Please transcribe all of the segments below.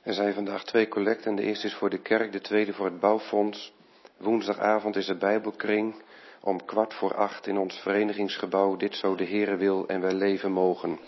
Er zijn vandaag 2 collecten. De eerste is voor de kerk, de tweede voor het bouwfonds. Woensdagavond is de Bijbelkring om 7:15 in ons verenigingsgebouw. Dit zo de Heere wil en wij leven mogen.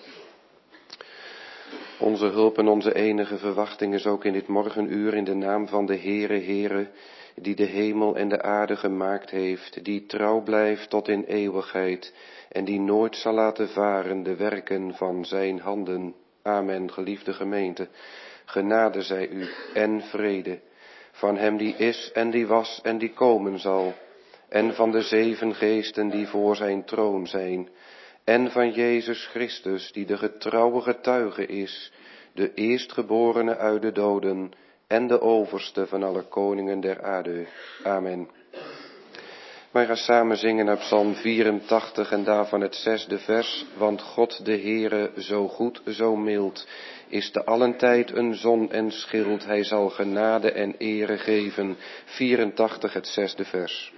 Onze hulp en onze enige verwachting is ook in dit morgenuur in de naam van de Heere, die de hemel en de aarde gemaakt heeft, die trouw blijft tot in eeuwigheid en die nooit zal laten varen de werken van zijn handen. Amen, geliefde gemeente. Genade zij u en vrede van hem die is en die was en die komen zal, en van de 7 geesten die voor zijn troon zijn, en van Jezus Christus die de getrouwe getuige is, de eerstgeborene uit de doden en de overste van alle koningen der aarde. Amen. Wij gaan samen zingen naar Psalm 84 en daarvan het 6e vers. Want God de Heere, zo goed, zo mild, is te allen tijd een zon en schild. Hij zal genade en ere geven. 84 het 6e vers.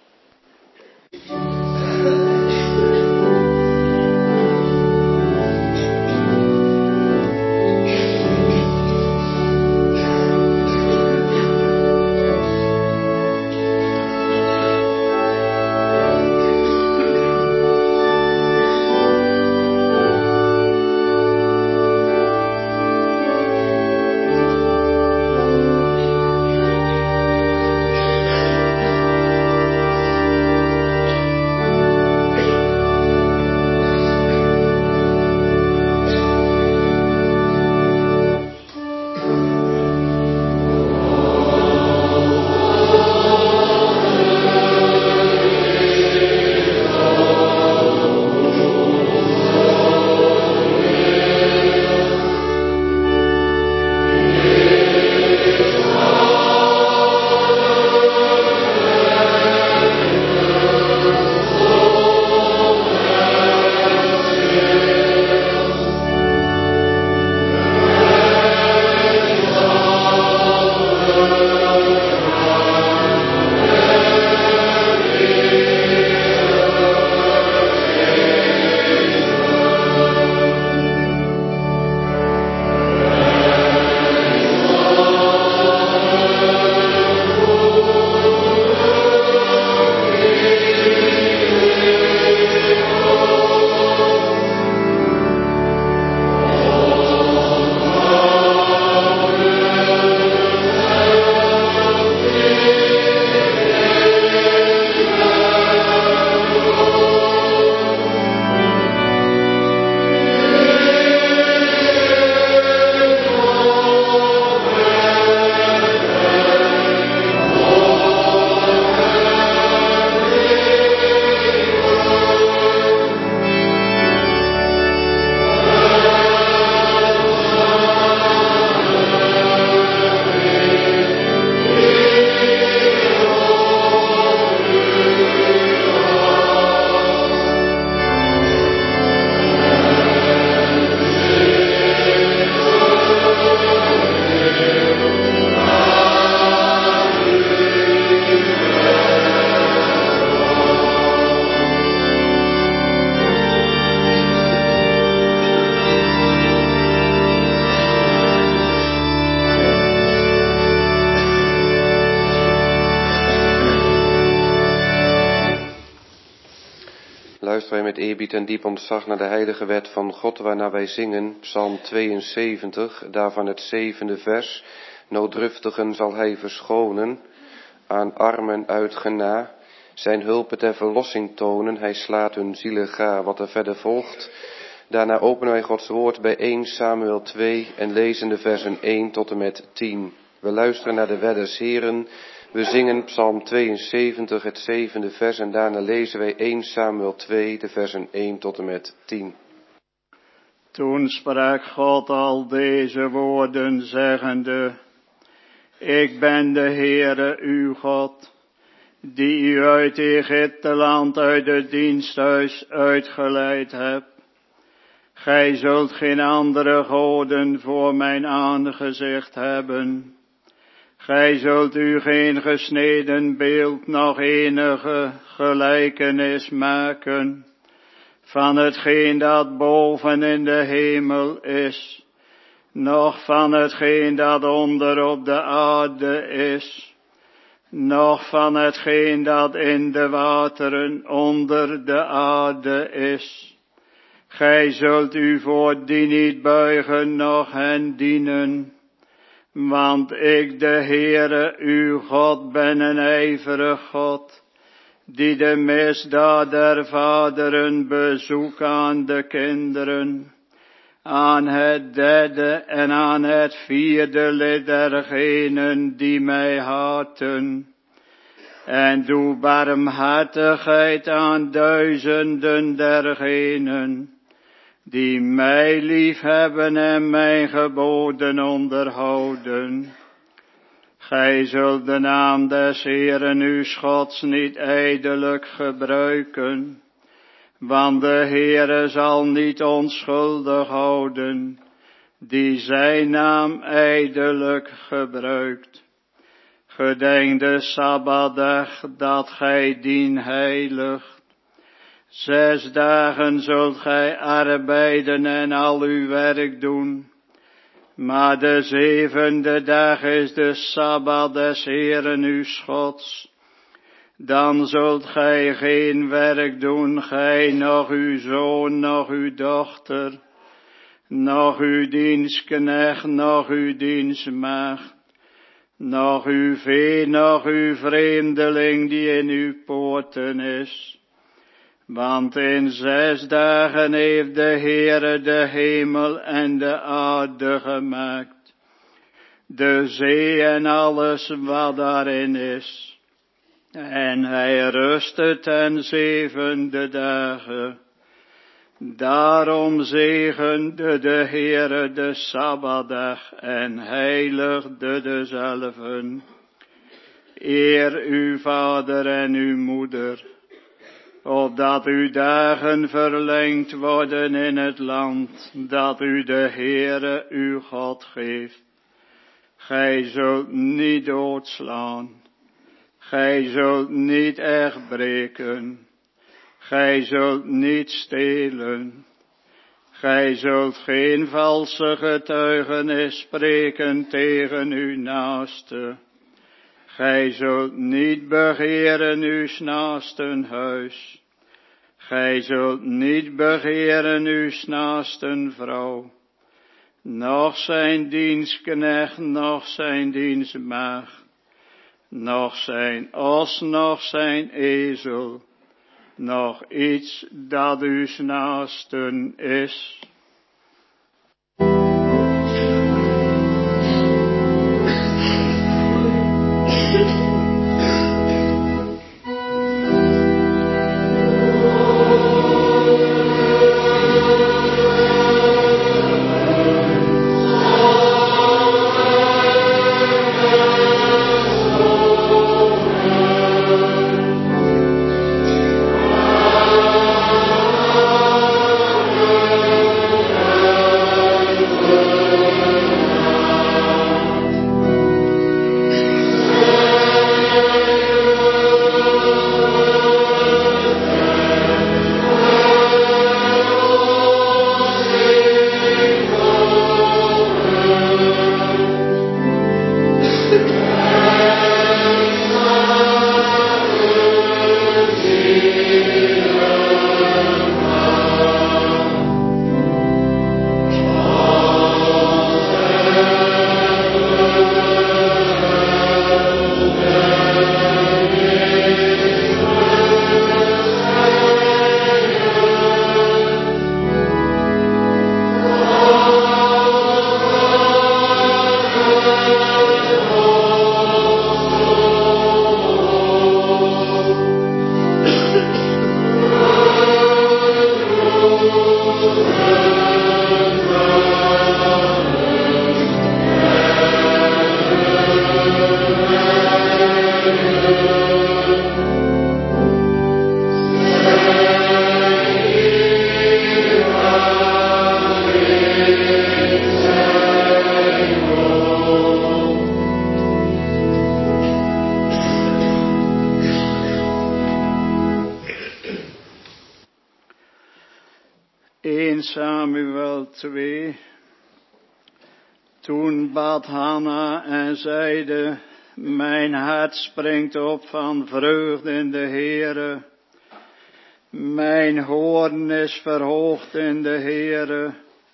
Luisteren wij met eerbied en diep ontzag naar de heilige wet van God, waarna wij zingen, Psalm 72, daarvan het 7e vers. Nooddruftigen zal hij verschonen, aan armen uit gena, zijn hulpen ter verlossing tonen, hij slaat hun zielen ga. Wat er verder volgt, daarna openen wij Gods woord bij 1 Samuel 2 en lezen de versen 1 tot en met 10. We luisteren naar de wet des Heren. We zingen Psalm 72, het 7e vers en daarna lezen wij 1 Samuel 2, de versen 1 tot en met 10. Toen sprak God al deze woorden zeggende, ik ben de Heere uw God, die u uit Egypteland uit het diensthuis uitgeleid hebt. Gij zult geen andere goden voor mijn aangezicht hebben. Gij zult u geen gesneden beeld, nog enige gelijkenis maken van hetgeen dat boven in de hemel is, noch van hetgeen dat onder op de aarde is, noch van hetgeen dat in de wateren onder de aarde is. Gij zult u voor die niet buigen, noch hen dienen. Want ik, de Heere, uw God, ben een ijverig God, die de misdaad der vaderen bezoek aan de kinderen, aan het derde en aan het vierde lid dergenen die mij haten. En doe barmhartigheid aan duizenden dergenen die mij liefhebben en mijn geboden onderhouden. Gij zult de naam des Heeren uw Gods niet ijdelijk gebruiken, want de Heere zal niet onschuldig houden, die zijn naam ijdelijk gebruikt. Gedenk de Sabbatdag dat gij dien heiligt. 6 dagen zult gij arbeiden en al uw werk doen. Maar de 7e dag is de Sabbat des Heeren uw Gods. Dan zult gij geen werk doen, gij, noch uw zoon, noch uw dochter, noch uw dienstknecht, noch uw dienstmaagd, noch uw vee, noch uw vreemdeling die in uw poorten is. Want in 6 dagen heeft de Heere de hemel en de aarde gemaakt, de zee en alles wat daarin is. En hij rustte ten 7e dagen. Daarom zegende de Heere de Sabbatdag en heiligde dezelven. Eer uw vader en uw moeder, opdat uw dagen verlengd worden in het land dat u de Heere uw God geeft. Gij zult niet doodslaan, gij zult niet echt breken, gij zult niet stelen, gij zult geen valse getuigenis spreken tegen uw naaste. Gij zult niet begeren uw naasten huis. Gij zult niet begeren uw naasten vrouw. Noch zijn dienstknecht, noch zijn dienstmaagd. Noch zijn os, noch zijn ezel. Nog iets dat uw naasten is. Samuel 2. Toen bad Hanna en zeide, mijn hart springt op van vreugde in de Heere. Mijn hoorn is verhoogd in de Heere.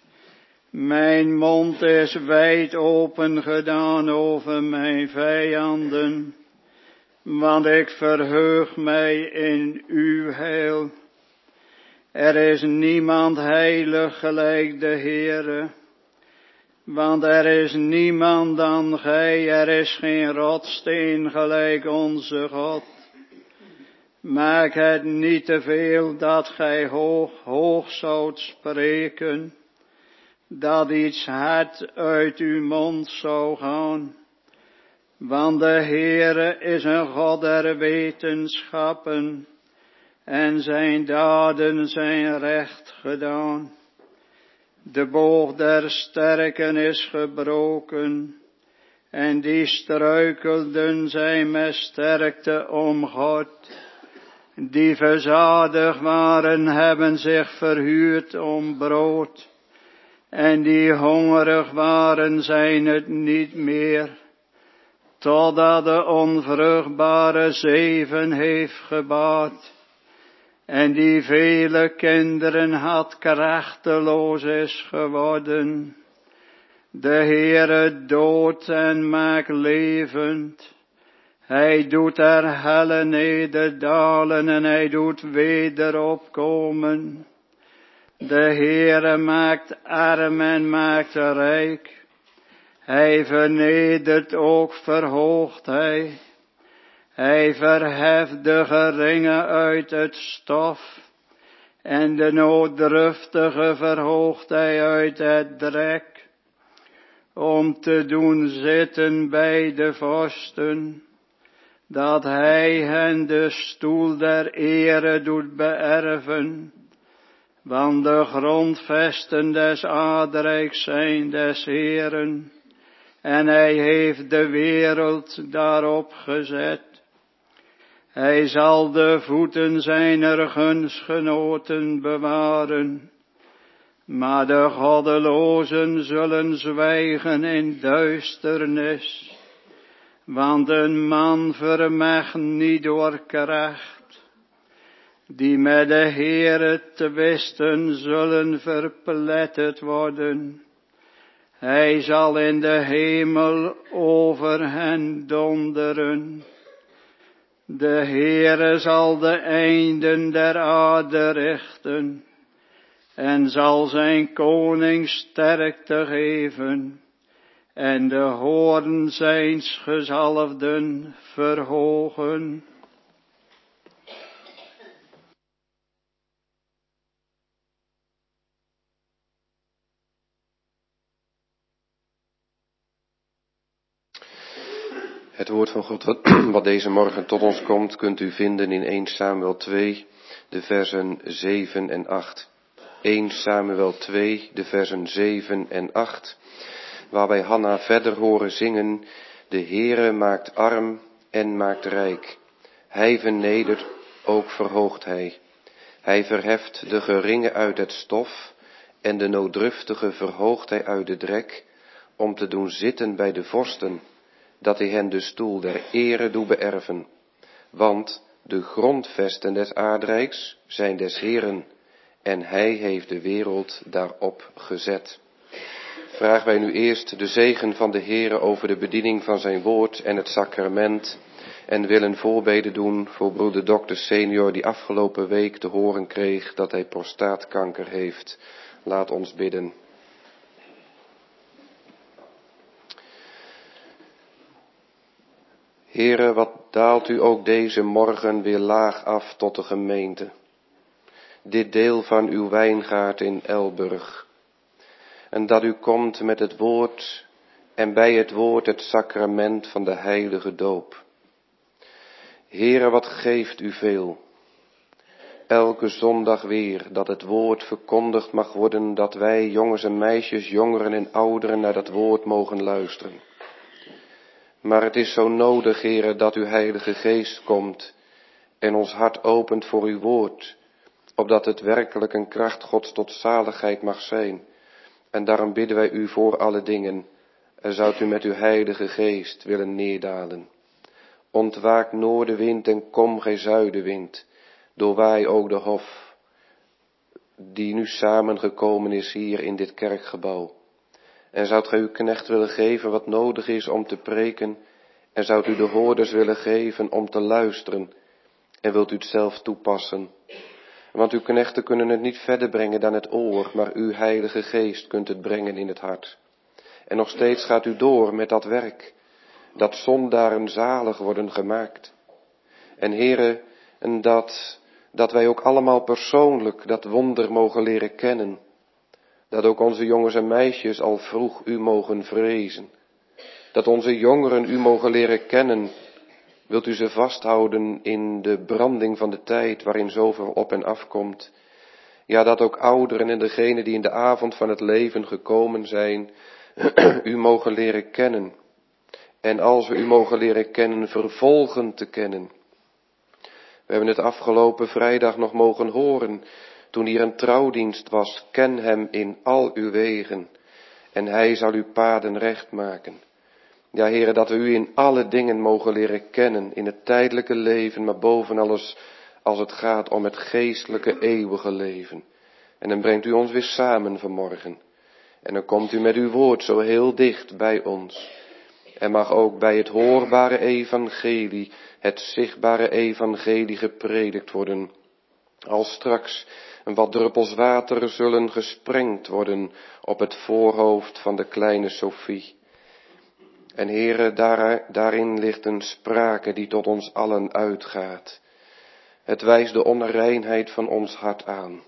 Mijn mond is wijd open gedaan over mijn vijanden. Want ik verheug mij in uw heil. Er is niemand heilig gelijk de Heere. Want er is niemand dan gij, er is geen rotsteen gelijk onze God. Maak het niet te veel dat gij hoog zoudt spreken, dat iets hard uit uw mond zou gaan. Want de Heere is een God der wetenschappen, en zijn daden zijn recht gedaan. De boog der sterken is gebroken, en die struikelden zijn met sterkte omgord. Die verzadigd waren, hebben zich verhuurd om brood, en die hongerig waren, zijn het niet meer, totdat de onvruchtbare 7 heeft gebaat, en die vele kinderen had, krachteloos is geworden. De Heere doodt en maakt levend. Hij doet er helle nederdalen en hij doet wederopkomen. De Heere maakt arm en maakt rijk. Hij vernedert ook, verhoogt hij. Hij verheft de geringe uit het stof. En de nooddruftige verhoogt hij uit het drek. Om te doen zitten bij de vorsten. Dat hij hen de stoel der ere doet beërven. Want de grondvesten des aardrijks zijn des Heeren. En hij heeft de wereld daarop gezet. Hij zal de voeten zijner gunstgenoten bewaren. Maar de goddelozen zullen zwijgen in duisternis. Want een man vermag niet door kracht. Die met de Heere twisten zullen verpletterd worden. Hij zal in de hemel over hen donderen. De Heere zal de einden der aarde richten. En zal zijn koning sterkte geven. En de hoorn zijns gezalfden verhogen. Het woord van God wat deze morgen tot ons komt, kunt u vinden in 1 Samuel 2, de versen 7 en 8. 1 Samuel 2, de versen 7 en 8, waar wij Hanna verder horen zingen, de Heere maakt arm en maakt rijk. Hij vernedert, ook verhoogt hij. Hij verheft de geringe uit het stof en de nooddruftige verhoogt hij uit de drek, om te doen zitten bij de vorsten, dat hij hen de stoel der ere doet beërven. Want de grondvesten des aardrijks zijn des Heeren, en hij heeft de wereld daarop gezet. Vragen wij nu eerst de zegen van de Heere over de bediening van zijn woord en het sacrament, en willen voorbeden doen voor broeder dokter senior, die afgelopen week te horen kreeg dat hij prostaatkanker heeft. Laat ons bidden. Heere, wat daalt u ook deze morgen weer laag af tot de gemeente. Dit deel van uw wijngaard in Elburg. En dat u komt met het woord en bij het woord het sacrament van de heilige doop. Heere, wat geeft u veel. Elke zondag weer dat het woord verkondigd mag worden, dat wij jongens en meisjes, jongeren en ouderen naar dat woord mogen luisteren. Maar het is zo nodig, Heere, dat uw Heilige Geest komt en ons hart opent voor uw woord, opdat het werkelijk een kracht Gods tot zaligheid mag zijn. En daarom bidden wij u voor alle dingen. En zoudt u met uw heilige geest willen neerdalen. Ontwaak noordenwind en kom gij zuidenwind. Doorwaai ook de hof die nu samengekomen is hier in dit kerkgebouw. En zoudt gij uw knecht willen geven wat nodig is om te preken. En zoudt u de hoorders willen geven om te luisteren. En wilt u het zelf toepassen. Want uw knechten kunnen het niet verder brengen dan het oor. Maar uw heilige geest kunt het brengen in het hart. En nog steeds gaat u door met dat werk. Dat zondaren zalig worden gemaakt. En Heere, en dat wij ook allemaal persoonlijk dat wonder mogen leren kennen. Dat ook onze jongens en meisjes al vroeg u mogen vrezen. Dat onze jongeren u mogen leren kennen. Wilt u ze vasthouden in de branding van de tijd waarin zoveel op en afkomt. Ja, dat ook ouderen en degenen die in de avond van het leven gekomen zijn, u mogen leren kennen. En als we u mogen leren kennen, vervolgen te kennen. We hebben het afgelopen vrijdag nog mogen horen, toen hier een trouwdienst was. Ken hem in al uw wegen en hij zal uw paden recht maken. Ja, Heere, dat we u in alle dingen mogen leren kennen, in het tijdelijke leven, maar boven alles als het gaat om het geestelijke eeuwige leven. En dan brengt u ons weer samen vanmorgen. En dan komt u met uw woord zo heel dicht bij ons. En mag ook bij het hoorbare evangelie, het zichtbare evangelie gepredikt worden. Als straks wat druppels water zullen gesprengd worden op het voorhoofd van de kleine Sophie. En Heere, daarin ligt een sprake die tot ons allen uitgaat. Het wijst de onreinheid van ons hart aan.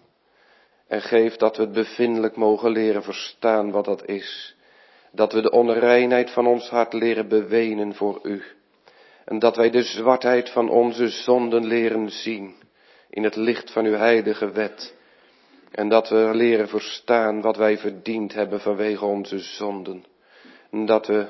En geeft dat we het bevindelijk mogen leren verstaan wat dat is. Dat we de onreinheid van ons hart leren bewenen voor u. En dat wij de zwartheid van onze zonden leren zien in het licht van uw heilige wet. En dat we leren verstaan wat wij verdiend hebben vanwege onze zonden. En dat we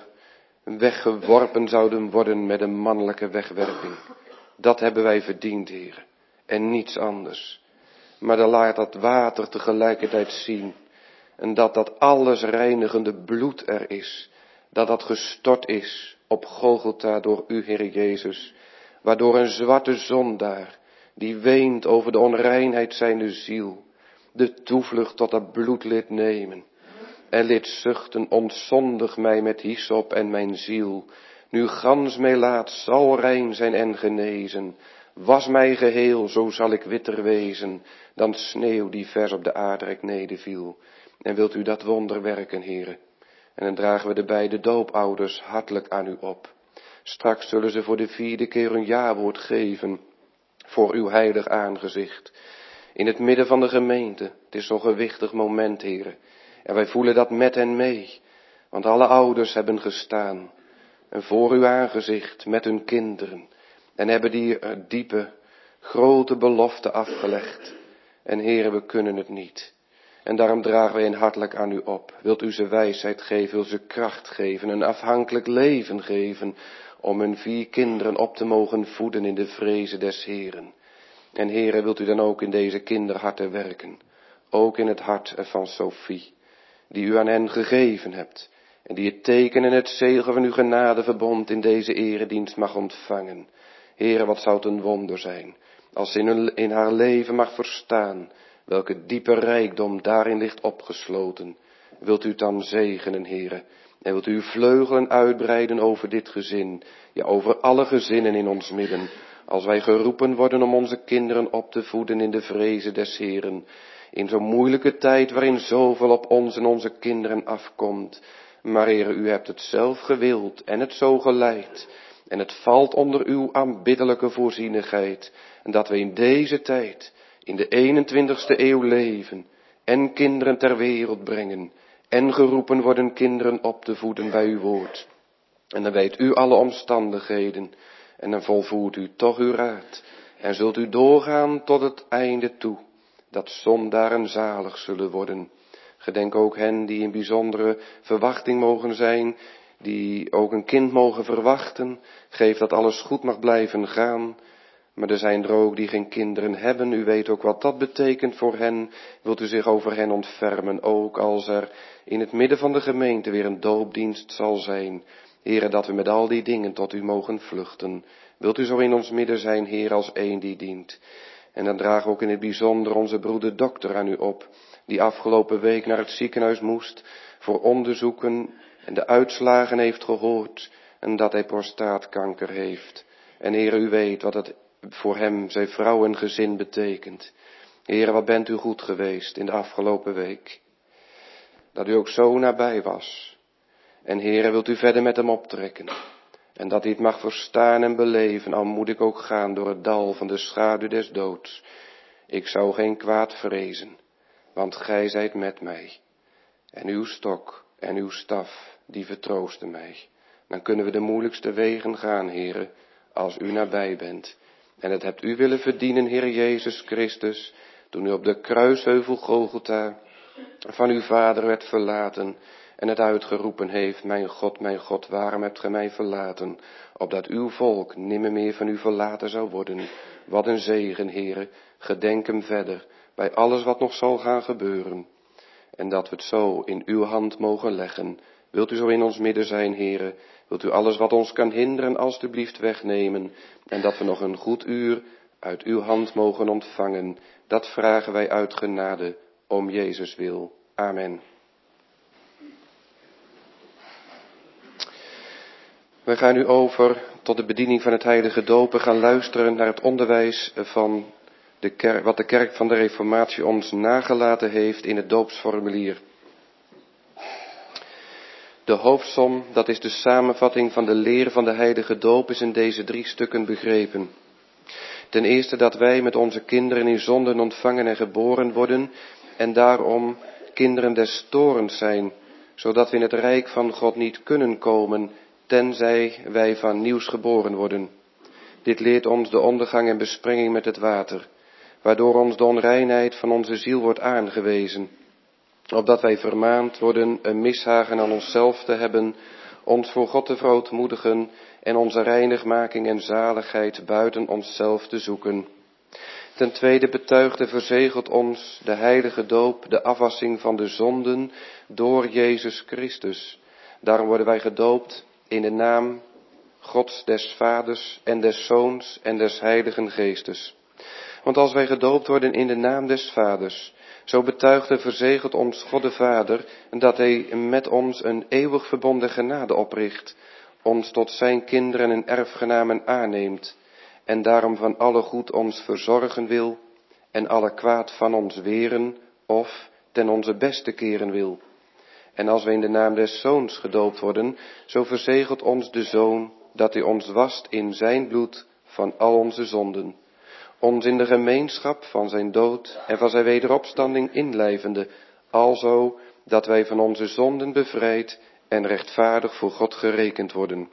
weggeworpen zouden worden met een mannelijke wegwerping. Dat hebben wij verdiend, Heer. En niets anders. Maar dan laat dat water tegelijkertijd zien. En dat alles reinigende bloed er is. Dat gestort is op Golgotha door u, Heer Jezus. Waardoor een zwarte zondaar, die weent over de onreinheid zijner ziel, de toevlucht tot dat bloed liet nemen. En liet zuchten, ontzondig mij met hyssop en mijn ziel. Nu gans mij laat, zal rein zijn en genezen. Was mij geheel, zo zal ik witter wezen, dan sneeuw die vers op de aardrek nederviel. En wilt u dat wonder werken, Heere? En dan dragen we de beide doopouders hartelijk aan u op. Straks zullen ze voor de 4e keer een jawoord geven voor uw heilig aangezicht. In het midden van de gemeente. Het is zo'n gewichtig moment, Heere. En wij voelen dat met hen mee. Want alle ouders hebben gestaan. En voor uw aangezicht met hun kinderen. En hebben die diepe, grote belofte afgelegd. En Heere, we kunnen het niet. En daarom dragen wij hen hartelijk aan u op. Wilt u ze wijsheid geven, wilt u ze kracht geven, een afhankelijk leven geven. Om hun 4 kinderen op te mogen voeden in de vreze des Heeren. En Heere, wilt u dan ook in deze kinderharten werken. Ook in het hart van Sophie. Die u aan hen gegeven hebt. En die het teken en het zegel van uw genadeverbond in deze eredienst mag ontvangen. Heere, wat zou het een wonder zijn. Als ze in haar leven mag verstaan. Welke diepe rijkdom daarin ligt opgesloten. Wilt u het dan zegenen, Heere. En wilt u uw vleugelen uitbreiden over dit gezin. Ja, over alle gezinnen in ons midden. Als wij geroepen worden om onze kinderen op te voeden in de vreze des Heeren. In zo'n moeilijke tijd waarin zoveel op ons en onze kinderen afkomt. Maar Heere, u hebt het zelf gewild en het zo geleid. En het valt onder uw aanbiddelijke voorzienigheid. En dat we in deze tijd, in de 21ste eeuw leven. En kinderen ter wereld brengen. En geroepen worden kinderen op te voeden bij uw woord. En dan weet u alle omstandigheden. En dan volvoert u toch uw raad. En zult u doorgaan tot het einde toe. Dat zondaren zalig zullen worden. Gedenk ook hen die in bijzondere verwachting mogen zijn. Die ook een kind mogen verwachten. Geef dat alles goed mag blijven gaan. Maar er zijn er ook die geen kinderen hebben. U weet ook wat dat betekent voor hen. Wilt u zich over hen ontfermen, ook als er in het midden van de gemeente weer een doopdienst zal zijn. Heere, dat we met al die dingen tot u mogen vluchten. Wilt u zo in ons midden zijn, Heer, als één die dient. En dan dragen we ook in het bijzonder onze broeder dokter aan u op, die afgelopen week naar het ziekenhuis moest voor onderzoeken en de uitslagen heeft gehoord en dat hij prostaatkanker heeft. En Heere, u weet wat het voor hem, zijn vrouw en gezin betekent. Heere, wat bent u goed geweest in de afgelopen week. Dat u ook zo nabij was. En Heere, wilt u verder met hem optrekken. En dat hij het mag verstaan en beleven, al moet ik ook gaan door het dal van de schaduw des doods. Ik zou geen kwaad vrezen, want gij zijt met mij. En uw stok en uw staf, die vertroosten mij. Dan kunnen we de moeilijkste wegen gaan, Heere, als u nabij bent. En het hebt u willen verdienen, Heer Jezus Christus, toen u op de kruisheuvel Golgotha van uw Vader werd verlaten en het uitgeroepen heeft, mijn God, waarom hebt gij mij verlaten, opdat uw volk nimmer meer van u verlaten zou worden. Wat een zegen, Heere, gedenk hem verder, bij alles wat nog zal gaan gebeuren. En dat we het zo in uw hand mogen leggen. Wilt u zo in ons midden zijn, Heere? Wilt u alles wat ons kan hinderen alstublieft wegnemen? En dat we nog een goed uur uit uw hand mogen ontvangen. Dat vragen wij uit genade, om Jezus wil. Amen. We gaan nu over tot de bediening van het heilige doop. We gaan luisteren naar het onderwijs van de kerk, wat de kerk van de Reformatie ons nagelaten heeft in het doopsformulier. De hoofdsom, dat is de samenvatting van de leer van de heilige doop, is in deze 3 stukken begrepen. Ten eerste dat wij met onze kinderen in zonden ontvangen en geboren worden en daarom kinderen des toorns zijn, zodat we in het rijk van God niet kunnen komen, tenzij wij van nieuws geboren worden. Dit leert ons de ondergang en besprenging met het water, waardoor ons de onreinheid van onze ziel wordt aangewezen, opdat wij vermaand worden een mishagen aan onszelf te hebben, ons voor God te verootmoedigen en onze reinigmaking en zaligheid buiten onszelf te zoeken. Ten tweede betuigt en verzegelt ons de heilige doop de afwassing van de zonden door Jezus Christus. Daarom worden wij gedoopt in de naam Gods des Vaders en des Zoons en des Heiligen Geestes. Want als wij gedoopt worden in de naam des Vaders, zo betuigt en verzegelt ons God de Vader dat hij met ons een eeuwig verbonden genade opricht, ons tot zijn kinderen en erfgenamen aanneemt en daarom van alle goed ons verzorgen wil en alle kwaad van ons weren of ten onze beste keren wil. En als wij in de naam des Zoons gedoopt worden, zo verzegelt ons de Zoon dat hij ons wast in zijn bloed van al onze zonden, ons in de gemeenschap van zijn dood en van zijn wederopstanding inlijvende, alzo dat wij van onze zonden bevrijd en rechtvaardig voor God gerekend worden.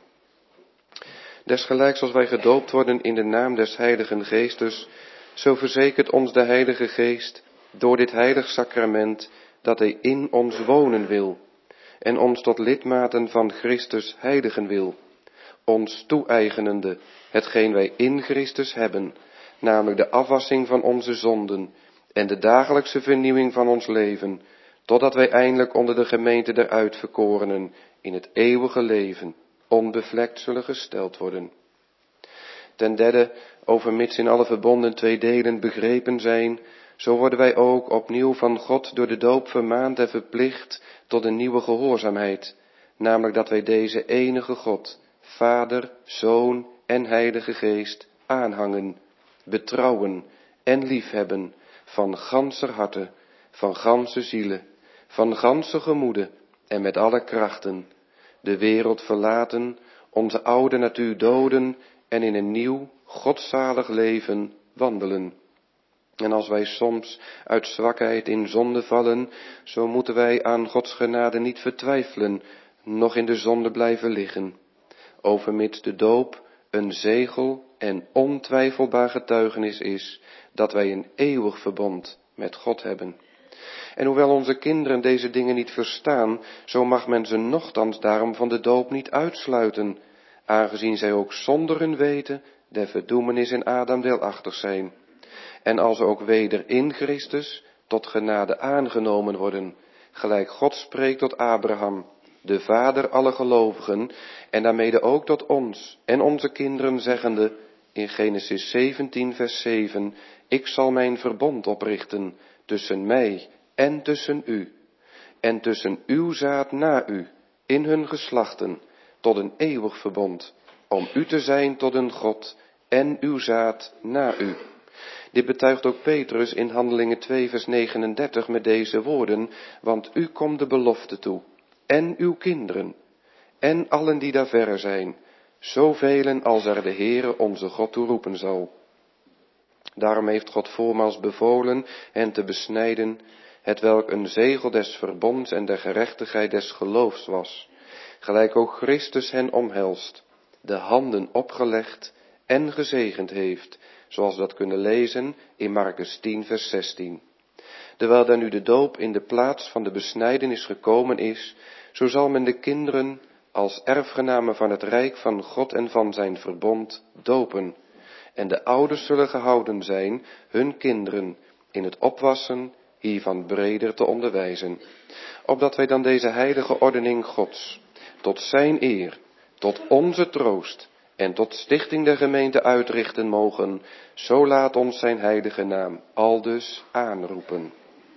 Desgelijks als wij gedoopt worden in de naam des Heiligen Geestes, zo verzekert ons de Heilige Geest door dit heilig sacrament dat hij in ons wonen wil en ons tot lidmaten van Christus heiligen wil, ons toe-eigenende hetgeen wij in Christus hebben, namelijk de afwassing van onze zonden en de dagelijkse vernieuwing van ons leven, totdat wij eindelijk onder de gemeente der uitverkorenen in het eeuwige leven onbevlekt zullen gesteld worden. Ten derde, overmits in alle verbonden 2 delen begrepen zijn, zo worden wij ook opnieuw van God door de doop vermaand en verplicht tot een nieuwe gehoorzaamheid, namelijk dat wij deze enige God, Vader, Zoon en Heilige Geest aanhangen, betrouwen en liefhebben van ganser harte, van ganse ziele, van ganse gemoede en met alle krachten, de wereld verlaten, onze oude natuur doden en in een nieuw, godzalig leven wandelen. En als wij soms uit zwakheid in zonde vallen, zo moeten wij aan Gods genade niet vertwijfelen, noch in de zonde blijven liggen. Overmits de doop een zegel en ontwijfelbaar getuigenis is, dat wij een eeuwig verbond met God hebben. En hoewel onze kinderen deze dingen niet verstaan, zo mag men ze nochtans daarom van de doop niet uitsluiten, aangezien zij ook zonder hun weten der verdoemenis in Adam deelachtig zijn. En als ook weder in Christus tot genade aangenomen worden, gelijk God spreekt tot Abraham, de vader alle gelovigen, en daarmede ook tot ons en onze kinderen, zeggende in Genesis 17 vers 7, ik zal mijn verbond oprichten tussen mij en tussen u, en tussen uw zaad na u, in hun geslachten, tot een eeuwig verbond, om u te zijn tot een God en uw zaad na u. Dit betuigt ook Petrus in Handelingen 2 vers 39 met deze woorden, want u komt de belofte toe, en uw kinderen, en allen die daar verre zijn, zovelen als er de Heere onze God toe roepen zal. Daarom heeft God voormaals bevolen hen te besnijden, hetwelk een zegel des verbonds en der gerechtigheid des geloofs was, gelijk ook Christus hen omhelst, de handen opgelegd en gezegend heeft, zoals we dat kunnen lezen in Markus 10 vers 16. Terwijl daar nu de doop in de plaats van de besnijdenis gekomen is, zo zal men de kinderen als erfgenamen van het rijk van God en van zijn verbond dopen. En de ouders zullen gehouden zijn hun kinderen in het opwassen hiervan breder te onderwijzen. Opdat wij dan deze heilige ordening Gods, tot zijn eer, tot onze troost en tot stichting der gemeente uitrichten mogen, zo laat ons zijn heilige naam aldus aanroepen.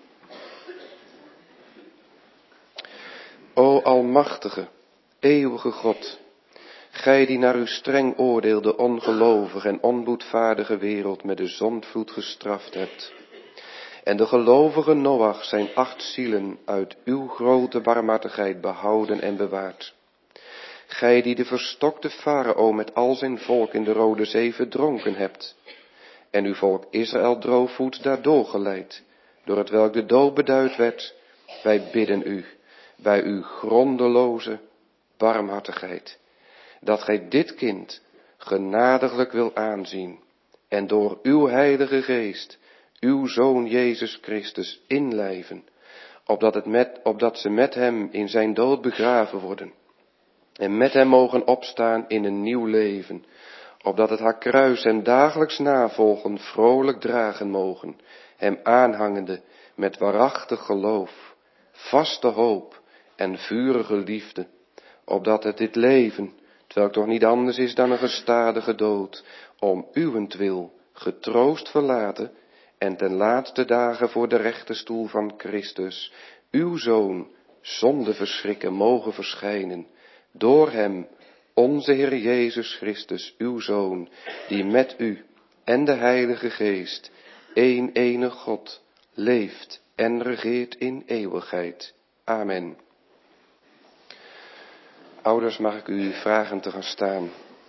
O almachtige, eeuwige God, gij die naar uw streng oordeel de ongelovige en onboedvaardige wereld met de zondvloed gestraft hebt, en de gelovige Noach zijn 8 zielen uit uw grote barmhartigheid behouden en bewaard. Gij die de verstokte Farao met al zijn volk in de Rode Zee verdronken hebt, en uw volk Israël droogvoets daardoor geleid, door het welk de dood beduid werd, wij bidden u, bij uw grondeloze barmhartigheid, dat gij dit kind genadiglijk wil aanzien, en door uw heilige geest, uw Zoon Jezus Christus inlijven, opdat ze met hem in zijn dood begraven worden, en met hem mogen opstaan in een nieuw leven, opdat het haar kruis en dagelijks navolgen vrolijk dragen mogen, hem aanhangende met waarachtig geloof, vaste hoop en vurige liefde, opdat het dit leven, terwijl toch niet anders is dan een gestadige dood, om uwentwil getroost verlaten en ten laatste dagen voor de rechterstoel van Christus, uw Zoon, zonder verschrikken mogen verschijnen, door hem, onze Heer Jezus Christus, uw Zoon, die met u en de Heilige Geest, één enig God, leeft en regeert in eeuwigheid. Amen. Ouders, mag ik u vragen te gaan staan.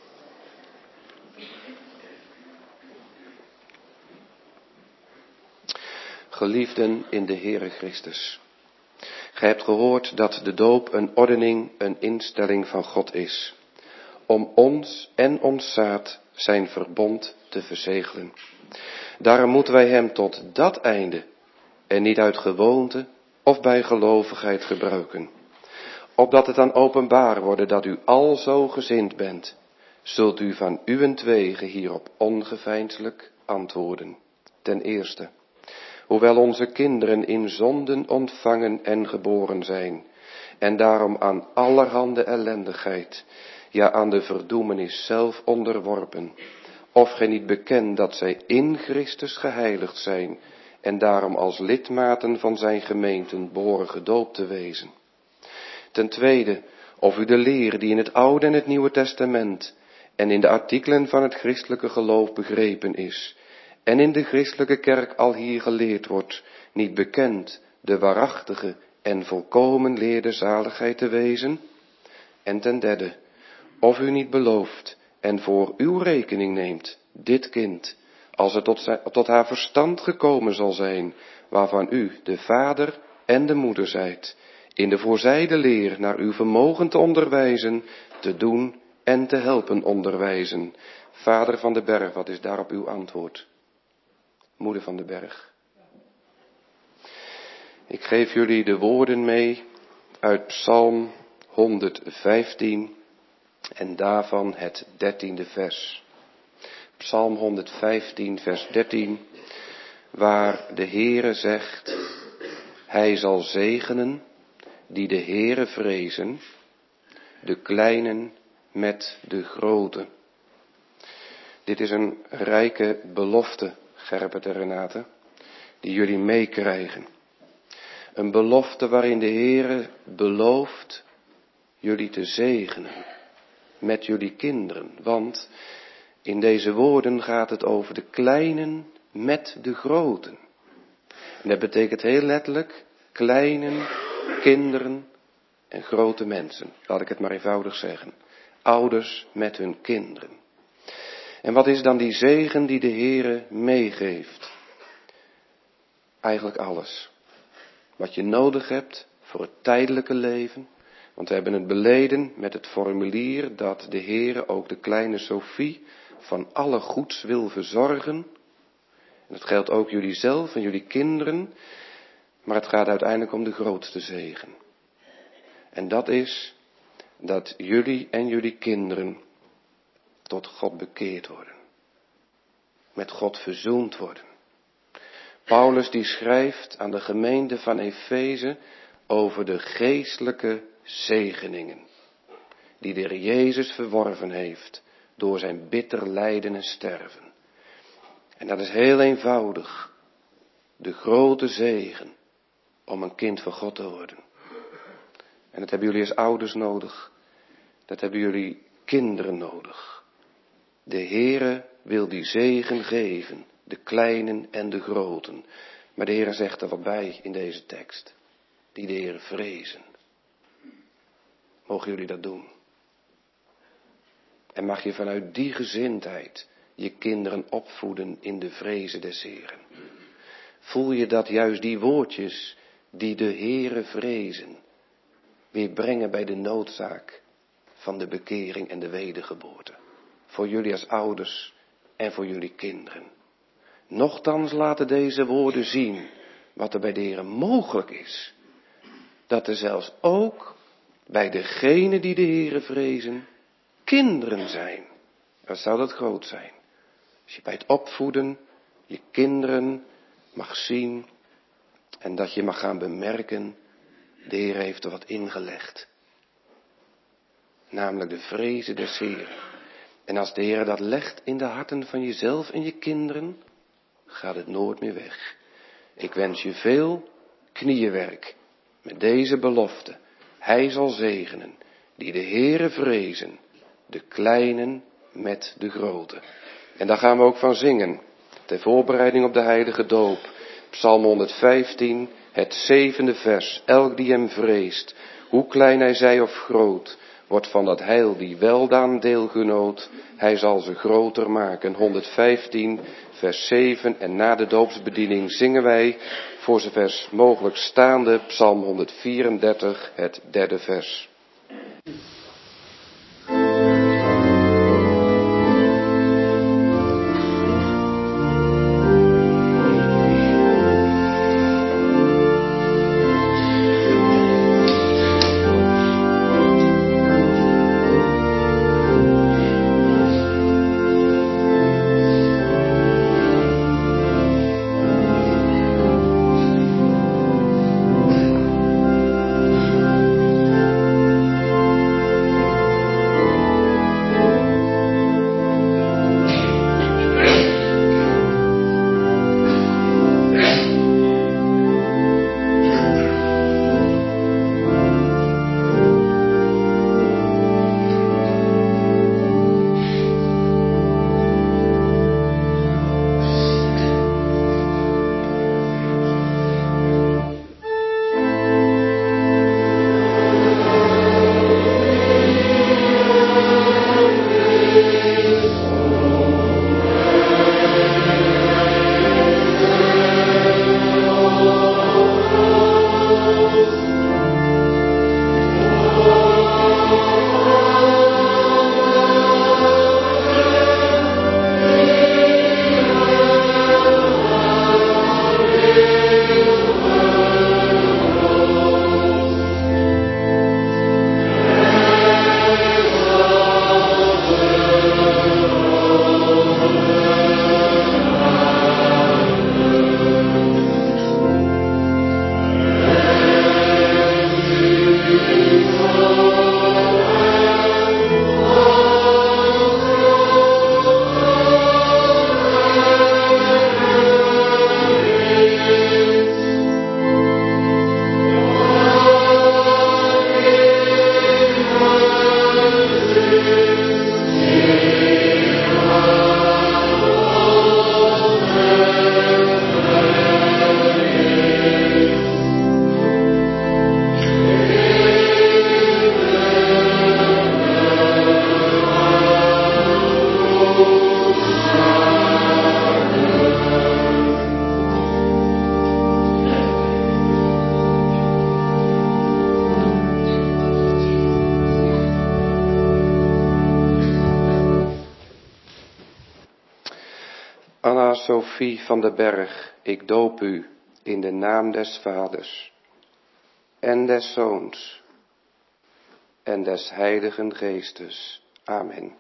Geliefden in de Heere Christus. Gij hebt gehoord dat de doop een ordening, een instelling van God is, om ons en ons zaad zijn verbond te verzegelen. Daarom moeten wij hem tot dat einde en niet uit gewoonte of bij gelovigheid gebruiken. Opdat het dan openbaar worden dat u al zo gezind bent, zult u van uwentwege hierop ongeveinselijk antwoorden. Ten eerste, hoewel onze kinderen in zonden ontvangen en geboren zijn, en daarom aan allerhande ellendigheid, ja aan de verdoemenis zelf onderworpen, of gij niet bekent dat zij in Christus geheiligd zijn, en daarom als lidmaten van zijn gemeenten behoren gedoopt te wezen. Ten tweede, of u de leer die in het Oude en het Nieuwe Testament en in de artikelen van het christelijke geloof begrepen is, en in de christelijke kerk al hier geleerd wordt, niet bekend de waarachtige en volkomen leer der zaligheid te wezen. En ten derde, of u niet belooft en voor uw rekening neemt dit kind, als het tot haar verstand gekomen zal zijn, waarvan u de vader en de moeder zijt, in de voorzijde leer naar uw vermogen te onderwijzen, te doen en te helpen onderwijzen. Vader van de Berg, wat is daarop uw antwoord? Moeder van de Berg. Ik geef jullie de woorden mee uit Psalm 115 en daarvan het 13e vers. Psalm 115, vers 13, waar de Heere zegt, hij zal zegenen die de Heere vrezen, de kleinen met de grote. Dit is een rijke belofte, Gerbert en Renate, die jullie meekrijgen. Een belofte waarin de Heere belooft jullie te zegenen met jullie kinderen. Want in deze woorden gaat het over de kleinen met de groten. En dat betekent heel letterlijk kleinen, kinderen en grote mensen. Laat ik het maar eenvoudig zeggen. Ouders met hun kinderen. En wat is dan die zegen die de Heere meegeeft? Eigenlijk alles. Wat je nodig hebt voor het tijdelijke leven. Want we hebben het beleden met het formulier dat de Heere ook de kleine Sophie van alle goeds wil verzorgen. En dat geldt ook jullie zelf en jullie kinderen. Maar het gaat uiteindelijk om de grootste zegen. En dat is dat jullie en jullie kinderen tot God bekeerd worden. Met God verzoend worden. Paulus die schrijft aan de gemeente van Efeze over de geestelijke zegeningen. Die de Heer Jezus verworven heeft door zijn bitter lijden en sterven. En dat is heel eenvoudig. De grote zegen om een kind van God te worden. En dat hebben jullie als ouders nodig. Dat hebben jullie kinderen nodig. De Heere wil die zegen geven. De kleinen en de groten. Maar de Heere zegt er wat bij in deze tekst. Die de Heere vrezen. Mogen jullie dat doen? En mag je vanuit die gezindheid je kinderen opvoeden in de vrezen des Heeren. Voel je dat juist die woordjes die de Heere vrezen weer brengen bij de noodzaak van de bekering en de wedergeboorte. Voor jullie als ouders en voor jullie kinderen. Nochtans laten deze woorden zien wat er bij de Heere mogelijk is. Dat er zelfs ook bij degenen die de Heere vrezen kinderen zijn. Wat zou dat groot zijn? Als je bij het opvoeden je kinderen mag zien en dat je mag gaan bemerken, de Heer heeft er wat ingelegd. Namelijk de vrezen des Heeren. En als de Heer dat legt in de harten van jezelf en je kinderen, gaat het nooit meer weg. Ik wens je veel knieënwerk met deze belofte. Hij zal zegenen die de Heere vrezen, de kleinen met de grote. En daar gaan we ook van zingen. Ter voorbereiding op de heilige doop. Psalm 115, het 7e vers. Elk die hem vreest, hoe klein hij zij of groot, wordt van dat heil die weldaan deelgenoot. Hij zal ze groter maken. 115, vers 7. En na de doopsbediening zingen wij voor zover mogelijk staande Psalm 134, het 3e vers. Mama Sophie van den Berg, ik doop u in de naam des Vaders en des Zoons en des Heiligen Geestes. Amen.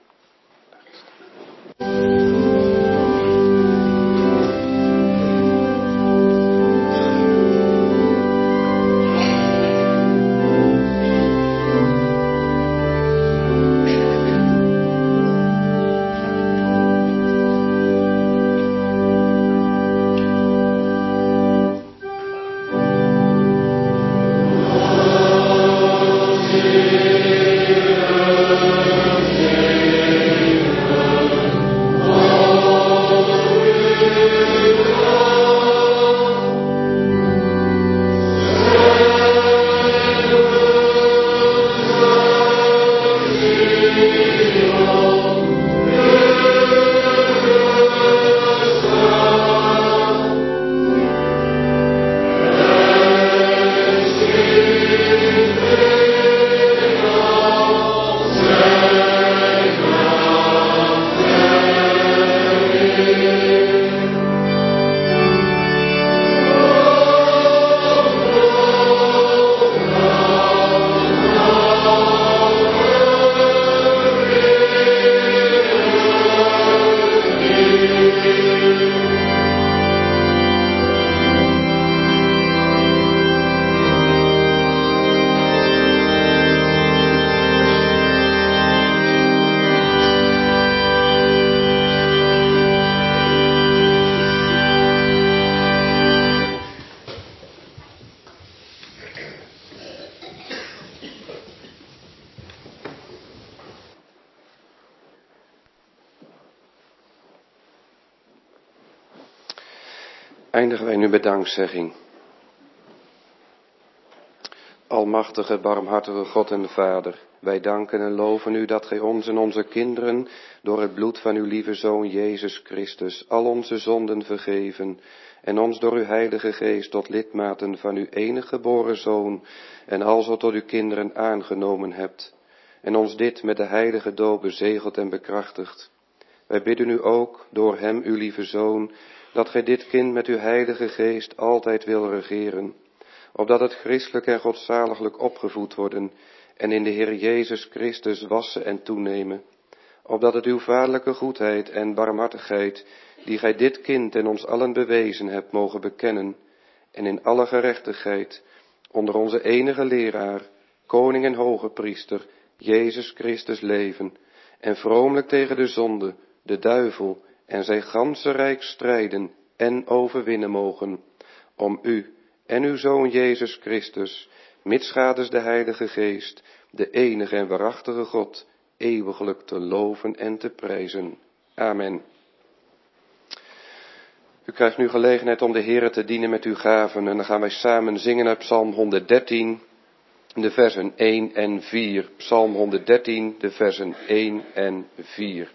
Eindigen wij nu met dankzegging. Almachtige, barmhartige God en Vader, wij danken en loven u dat gij ons en onze kinderen door het bloed van uw lieve Zoon Jezus Christus al onze zonden vergeven en ons door uw Heilige Geest tot lidmaten van uw enige geboren Zoon en alzo tot uw kinderen aangenomen hebt en ons dit met de heilige doop bezegeld en bekrachtigd. Wij bidden u ook door hem, uw lieve Zoon, dat gij dit kind met uw Heilige Geest altijd wil regeren, opdat het christelijk en godzaliglijk opgevoed worden en in de Heer Jezus Christus wassen en toenemen, opdat het uw vaderlijke goedheid en barmhartigheid, die gij dit kind en ons allen bewezen hebt, mogen bekennen en in alle gerechtigheid onder onze enige leraar, koning en hoge priester, Jezus Christus leven en vromelijk tegen de zonde, de duivel en zijn ganse rijk strijden en overwinnen mogen, om u en uw Zoon Jezus Christus, mitsgaders de Heilige Geest, de enige en waarachtige God, eeuwiglijk te loven en te prijzen. Amen. U krijgt nu gelegenheid om de Heere te dienen met uw gaven en dan gaan wij samen zingen uit Psalm 113, de versen 1 en 4. Psalm 113, de versen 1 en 4.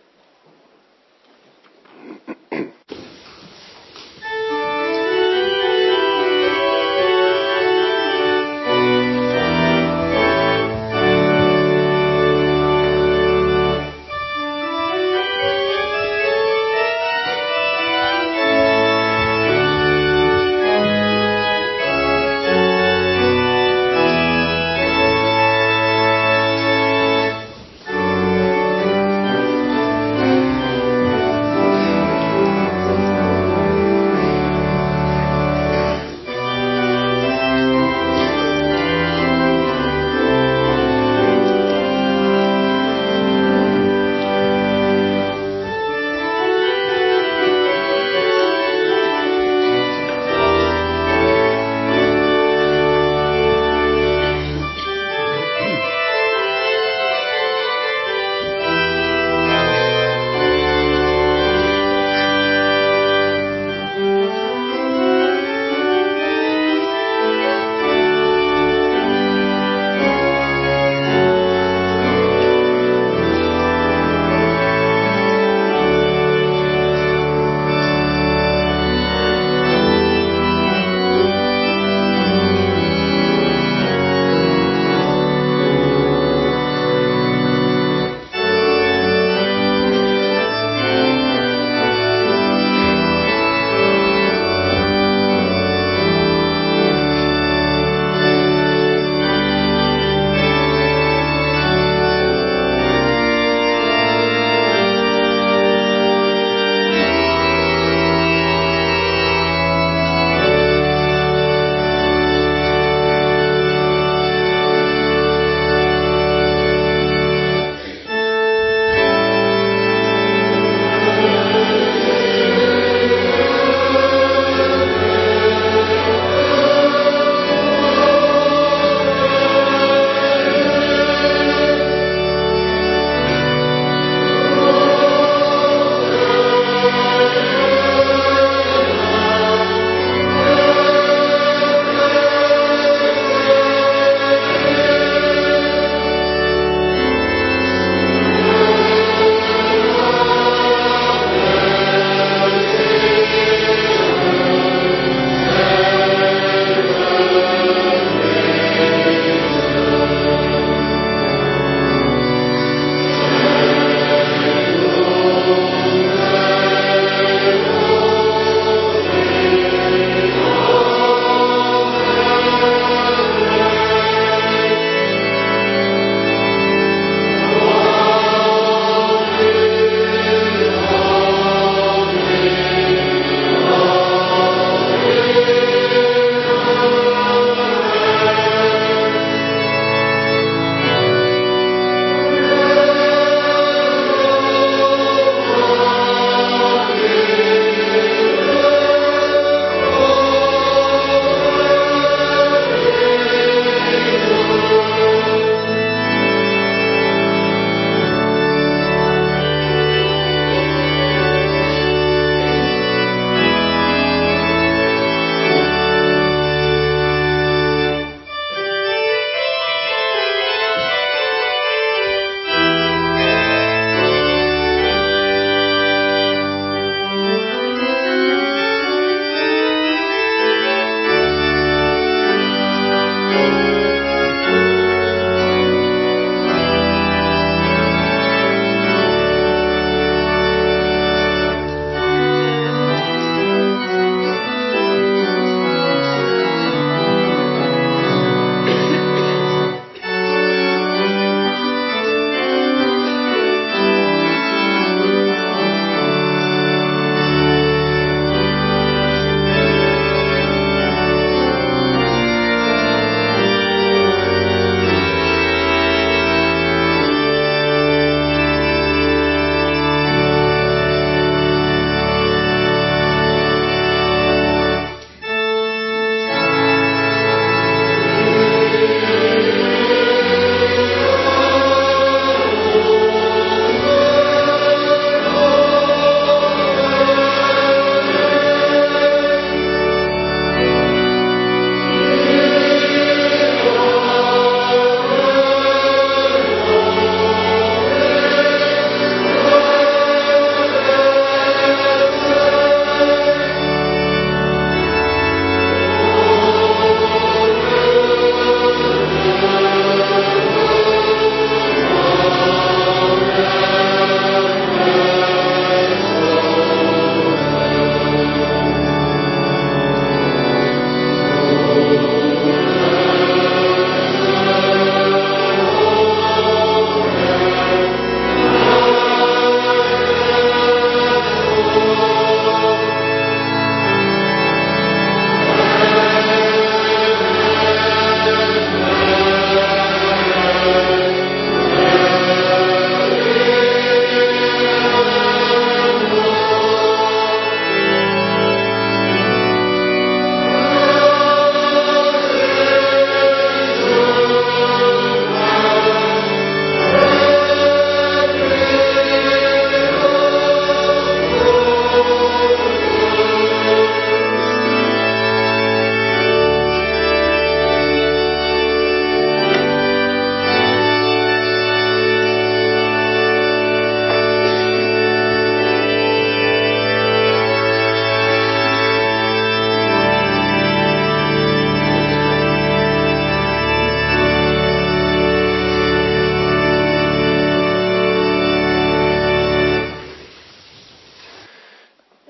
O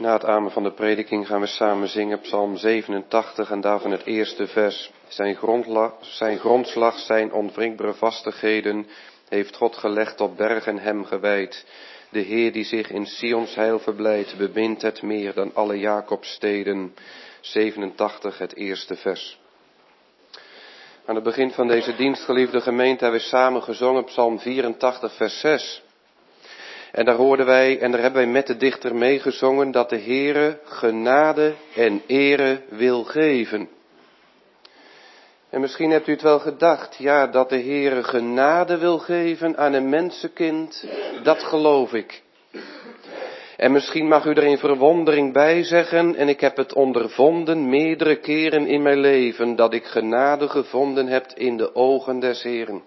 Na het amen van de prediking gaan we samen zingen Psalm 87 en daarvan het eerste vers. Zijn grondslag, zijn onwrikbare vastigheden heeft God gelegd tot berg en hem gewijd. De Heer die zich in Sions heil verblijdt, bemint het meer dan alle Jacobsteden. 87 het eerste vers. Aan het begin van deze dienst, geliefde gemeente, hebben we samen gezongen Psalm 84 vers 6. En daar hoorden wij en daar hebben wij met de dichter meegezongen dat de Heere genade en ere wil geven. En misschien hebt u het wel gedacht, ja, dat de Heere genade wil geven aan een mensenkind, dat geloof ik. En misschien mag u er in verwondering bij zeggen, en ik heb het ondervonden meerdere keren in mijn leven, dat ik genade gevonden heb in de ogen des Heeren.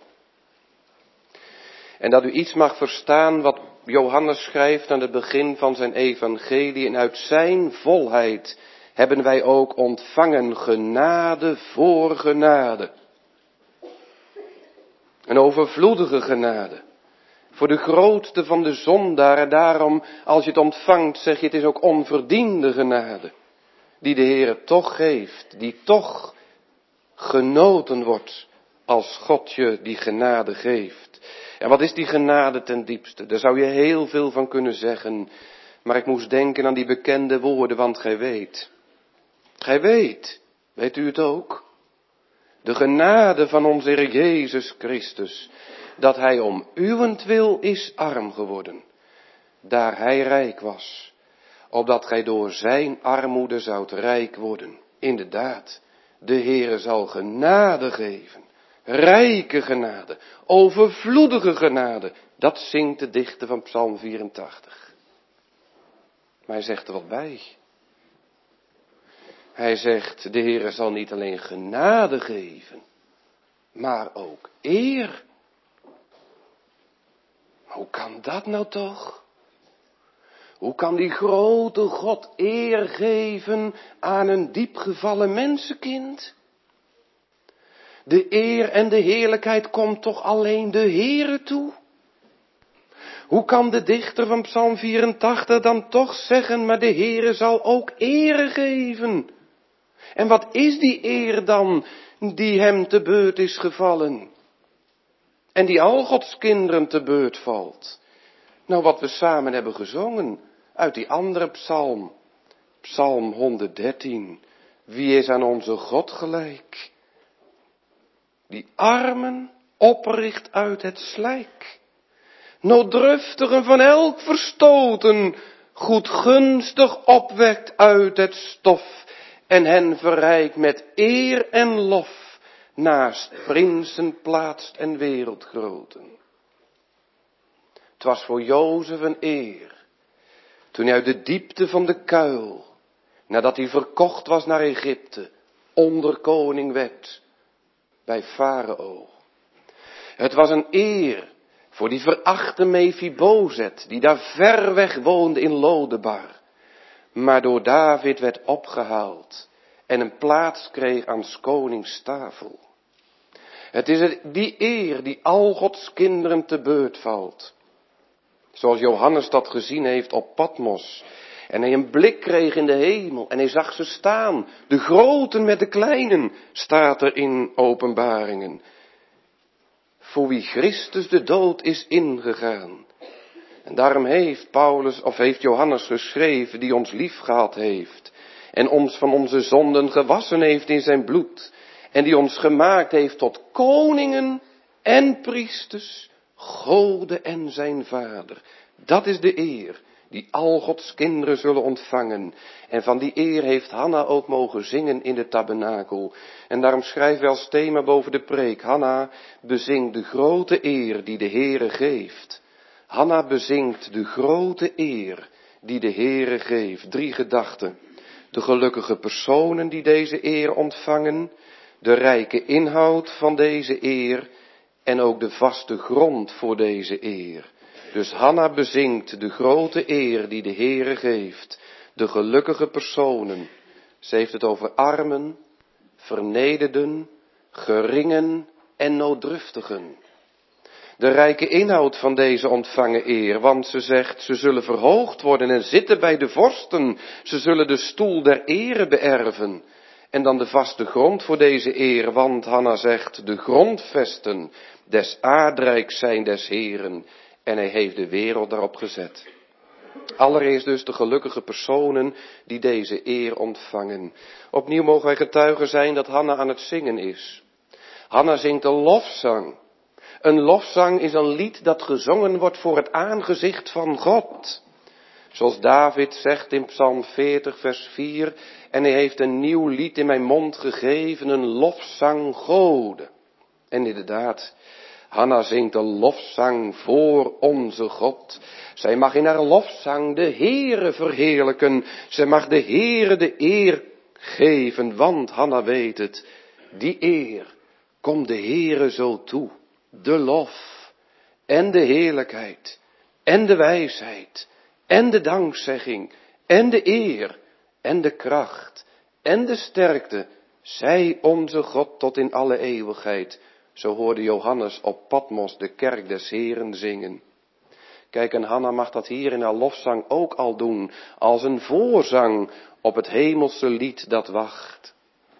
En dat u iets mag verstaan wat Johannes schrijft aan het begin van zijn evangelie. En uit zijn volheid hebben wij ook ontvangen genade voor genade. Een overvloedige genade. Voor de grootste van de zondaar. En daarom, als je het ontvangt, zeg je het is ook onverdiende genade. Die de Heer toch geeft. Die toch genoten wordt als God je die genade geeft. En wat is die genade ten diepste? Daar zou je heel veel van kunnen zeggen. Maar ik moest denken aan die bekende woorden, want gij weet. Gij weet u het ook? De genade van onze Heer Jezus Christus, dat Hij om uwentwil is arm geworden, daar Hij rijk was, opdat gij door zijn armoede zoudt rijk worden. Inderdaad, de Heere zal genade geven. Rijke genade, overvloedige genade, dat zingt de dichter van Psalm 84. Maar hij zegt er wat bij. Hij zegt, de Heere zal niet alleen genade geven, maar ook eer. Hoe kan dat nou toch? Hoe kan die grote God eer geven aan een diepgevallen mensenkind? De eer en de heerlijkheid komt toch alleen de Heere toe? Hoe kan de dichter van Psalm 84 dan toch zeggen, maar de Heere zal ook eer geven? En wat is die eer dan die hem te beurt is gevallen? En die al Gods kinderen te beurt valt? Nou, wat we samen hebben gezongen uit die andere psalm. Psalm 113. Wie is aan onze God gelijk? Die armen opricht uit het slijk. Nooddruftigen van elk verstoten, goedgunstig opwekt uit het stof. En hen verrijkt met eer en lof, naast prinsen plaatst en wereldgroten. Het was voor Jozef een eer, toen hij uit de diepte van de kuil, nadat hij verkocht was naar Egypte, onderkoning werd bij Farao. Het was een eer voor die verachte Mephibozet, die daar ver weg woonde in Lodebar, maar door David werd opgehaald en een plaats kreeg aan 's konings tafel. Het is die eer die al Gods kinderen te beurt valt. Zoals Johannes dat gezien heeft op Patmos. En hij een blik kreeg in de hemel en hij zag ze staan. De groten met de kleinen, staat er in Openbaringen. Voor wie Christus de dood is ingegaan. En daarom heeft Johannes geschreven, die ons lief gehad heeft. En ons van onze zonden gewassen heeft in zijn bloed. En die ons gemaakt heeft tot koningen en priesters, Gode en zijn Vader. Dat is de eer die al Gods kinderen zullen ontvangen. En van die eer heeft Hanna ook mogen zingen in de tabernakel. En daarom schrijven we als thema boven de preek, Hanna bezingt de grote eer die de Heere geeft. Hanna bezingt de grote eer die de Heere geeft. 3 gedachten. De gelukkige personen die deze eer ontvangen, de rijke inhoud van deze eer en ook de vaste grond voor deze eer. Dus Hanna bezingt de grote eer die de Heere geeft, de gelukkige personen. Ze heeft het over armen, vernederden, geringen en nooddruftigen. de rijke inhoud van deze ontvangen eer. Want ze zegt, ze zullen verhoogd worden en zitten bij de vorsten. Ze zullen de stoel der ere beërven. En dan de vaste grond voor deze eer, want Hanna zegt, de grondvesten des aardrijks zijn des Heren. En hij heeft de wereld daarop gezet. Allereerst dus de gelukkige personen die deze eer ontvangen. Opnieuw mogen wij getuigen zijn dat Hanna aan het zingen is. Hanna zingt een lofzang. Een lofzang is een lied dat gezongen wordt voor het aangezicht van God. Zoals David zegt in Psalm 40 vers 4. En hij heeft een nieuw lied in mijn mond gegeven, een lofzang Gode. En inderdaad, Hanna zingt een lofzang voor onze God. Zij mag in haar lofzang de Heere verheerlijken. Zij mag de Heere de eer geven, want Hanna weet het. Die eer komt de Heere zo toe. De lof en de heerlijkheid en de wijsheid en de dankzegging en de eer en de kracht en de sterkte. Zij onze God tot in alle eeuwigheid. Zo hoorde Johannes op Patmos de kerk des Heren zingen. Kijk, en Hanna mag dat hier in haar lofzang ook al doen, als een voorzang op het hemelse lied dat wacht.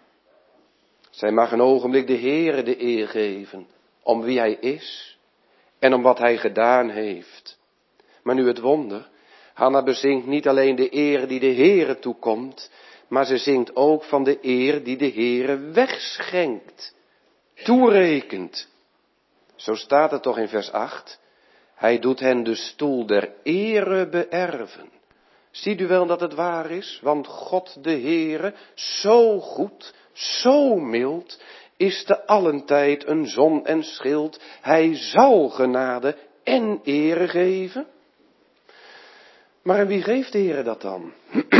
Zij mag een ogenblik de Heere de eer geven, om wie hij is en om wat hij gedaan heeft. Maar nu het wonder, Hanna bezingt niet alleen de eer die de Heere toekomt, maar ze zingt ook van de eer die de Heere wegschenkt, toerekent. Zo staat het toch in vers 8. Hij doet hen de stoel der ere beërven. Ziet u wel dat het waar is? Want God de Heere, zo goed, zo mild, is te allen tijd een zon en schild. Hij zal genade en ere geven. Maar en wie geeft de Heere dat dan?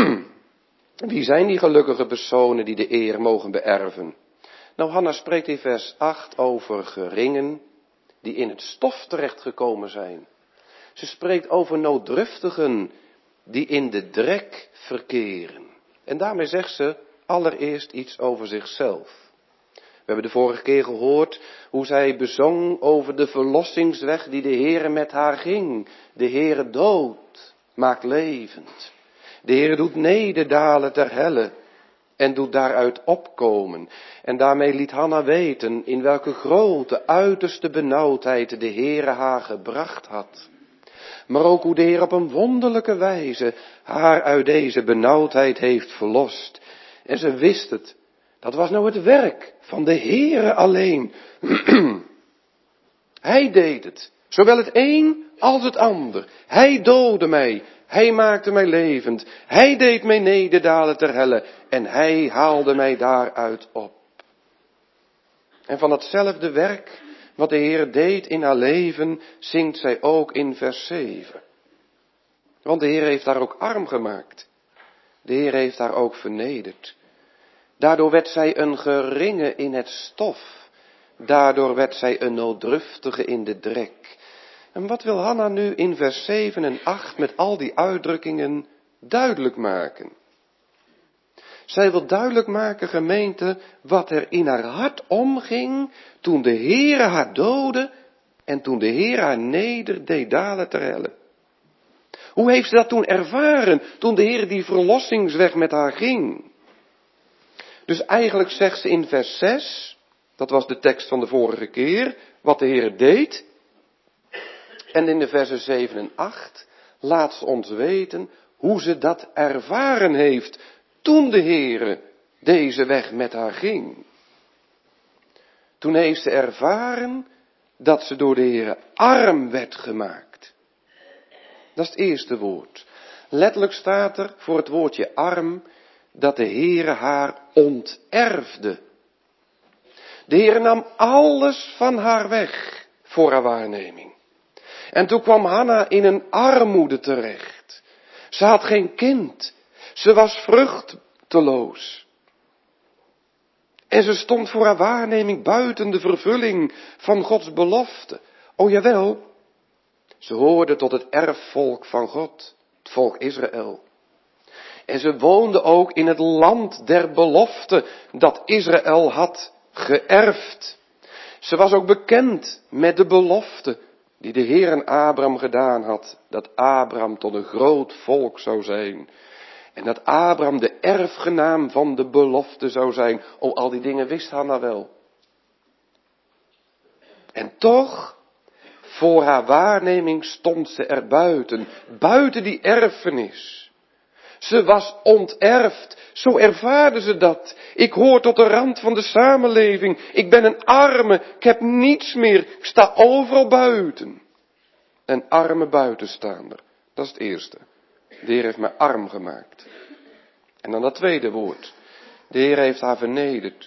Wie zijn die gelukkige personen die de eer mogen beërven? Nou, Hanna spreekt in vers 8 over geringen die in het stof terechtgekomen zijn. Ze spreekt over nooddruftigen die in de drek verkeren. En daarmee zegt ze allereerst iets over zichzelf. We hebben de vorige keer gehoord hoe zij bezong over de verlossingsweg die de Heere met haar ging. De Heere doodt, maakt levend. De Heere doet nederdalen ter helle en doet daaruit opkomen. En daarmee liet Hanna weten in welke grote, uiterste benauwdheid de Heere haar gebracht had. Maar ook hoe de Heer op een wonderlijke wijze haar uit deze benauwdheid heeft verlost. En ze wist het. Dat was nou het werk van de Heere alleen. Hij deed het. Zowel het een als het ander. Hij doodde mij. Hij maakte mij levend. Hij deed mij nederdalen ter helle. En hij haalde mij daaruit op. En van datzelfde werk wat de Heer deed in haar leven, zingt zij ook in vers 7. Want de Heer heeft haar ook arm gemaakt. De Heer heeft haar ook vernederd. Daardoor werd zij een geringe in het stof. Daardoor werd zij een nooddruftige in de drek. En wat wil Hanna nu in vers 7 en 8 met al die uitdrukkingen duidelijk maken? Zij wil duidelijk maken, gemeente, wat er in haar hart omging toen de Heere haar doodde en toen de Heere haar neder deed dalen ter helle. Hoe heeft ze dat toen ervaren, toen de Heere die verlossingsweg met haar ging? Dus eigenlijk zegt ze in vers 6, dat was de tekst van de vorige keer, wat de Heere deed. En in de versen 7 en 8 laat ze ons weten hoe ze dat ervaren heeft toen de Heere deze weg met haar ging. Toen heeft ze ervaren dat ze door de Heere arm werd gemaakt. Dat is het eerste woord. Letterlijk staat er voor het woordje arm dat de Heere haar onterfde. De Heere nam alles van haar weg voor haar waarneming. En toen kwam Hanna in een armoede terecht. Ze had geen kind. Ze was vruchteloos. En ze stond voor haar waarneming buiten de vervulling van Gods belofte. O jawel, ze hoorde tot het erfvolk van God, het volk Israël. En ze woonde ook in het land der belofte dat Israël had geërfd. Ze was ook bekend met de belofte die de Heer aan Abraham gedaan had, dat Abraham tot een groot volk zou zijn. En dat Abraham de erfgenaam van de belofte zou zijn. Oh, al die dingen wist Hanna wel. En toch, voor haar waarneming stond ze er buiten. Buiten die erfenis. Ze was onterfd. Zo ervaarde ze dat. Ik hoor tot de rand van de samenleving. Ik ben een arme. Ik heb niets meer. Ik sta overal buiten. Een arme buitenstaander. Dat is het eerste. De Heer heeft mij arm gemaakt. En dan dat tweede woord. De Heer heeft haar vernederd.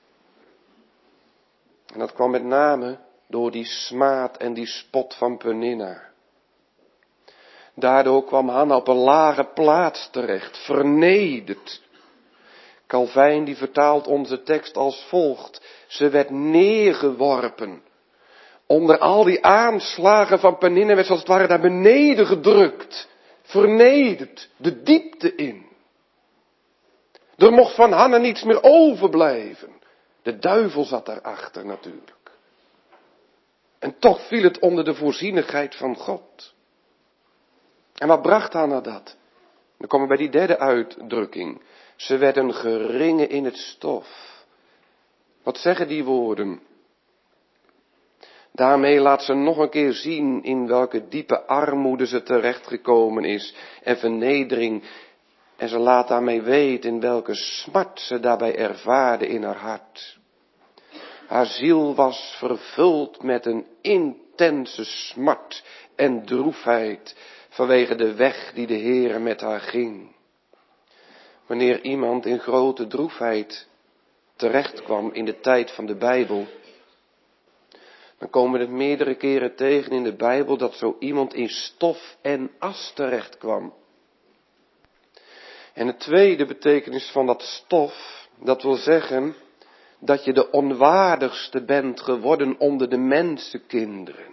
En dat kwam met name door die smaad en die spot van Peninna. Daardoor kwam Hanna op een lage plaats terecht, vernederd. Calvijn die vertaalt onze tekst als volgt. Ze werd neergeworpen. Onder al die aanslagen van Peninna werd ze als het ware naar beneden gedrukt. Vernederd, de diepte in. Er mocht van Hanna niets meer overblijven. De duivel zat daarachter natuurlijk. En toch viel het onder de voorzienigheid van God. En wat bracht Hanna dat? Dan komen we bij die derde uitdrukking. Ze werd een geringe in het stof. Wat zeggen die woorden? Daarmee laat ze nog een keer zien in welke diepe armoede ze terechtgekomen is en vernedering. En ze laat daarmee weten in welke smart ze daarbij ervaarde in haar hart. Haar ziel was vervuld met een intense smart en droefheid vanwege de weg die de Heere met haar ging. Wanneer iemand in grote droefheid terechtkwam in de tijd van de Bijbel, dan komen we het meerdere keren tegen in de Bijbel dat zo iemand in stof en as terecht kwam. En de tweede betekenis van dat stof, dat wil zeggen dat je de onwaardigste bent geworden onder de mensenkinderen.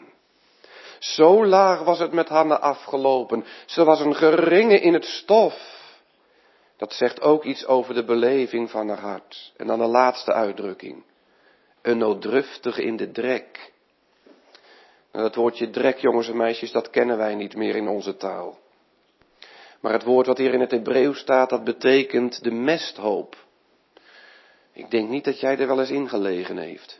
Zo laag was het met Hanna afgelopen. Ze was een geringe in het stof. Dat zegt ook iets over de beleving van haar hart. En dan de laatste uitdrukking. Een nooddruftige in de drek. Nou, dat woordje drek, jongens en meisjes, dat kennen wij niet meer in onze taal. Maar het woord wat hier in het Hebreeuws staat, dat betekent de mesthoop. Ik denk niet dat jij er wel eens in gelegen heeft.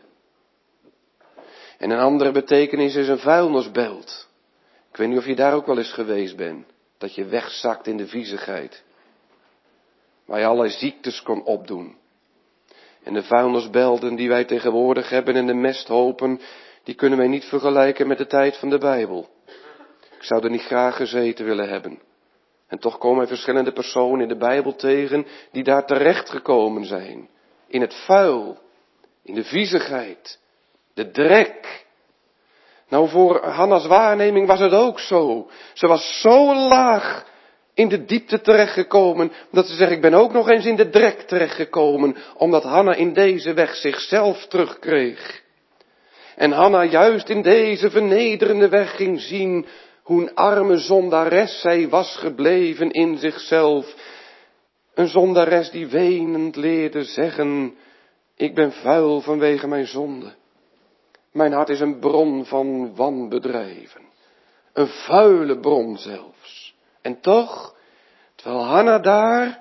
En een andere betekenis is een vuilnisbelt. Ik weet niet of je daar ook wel eens geweest bent. Dat je wegzakt in de viezigheid. Waar je allerlei ziektes kon opdoen. En de vuilnisbelten die wij tegenwoordig hebben en de mesthopen, die kunnen wij niet vergelijken met de tijd van de Bijbel. Ik zou er niet graag gezeten willen hebben. En toch komen wij verschillende personen in de Bijbel tegen die daar terecht gekomen zijn. In het vuil, in de viezigheid, de drek. Nou, voor Hanna's waarneming was het ook zo. Ze was zo laag in de diepte terechtgekomen, dat ze zegt, ik ben ook nog eens in de drek terechtgekomen, omdat Hanna in deze weg zichzelf terugkreeg. En Hanna juist in deze vernederende weg ging zien hoe een arme zondares zij was gebleven in zichzelf. Een zondares die wenend leerde zeggen, ik ben vuil vanwege mijn zonde. Mijn hart is een bron van wanbedrijven. Een vuile bron zelfs. En toch, terwijl Hanna daar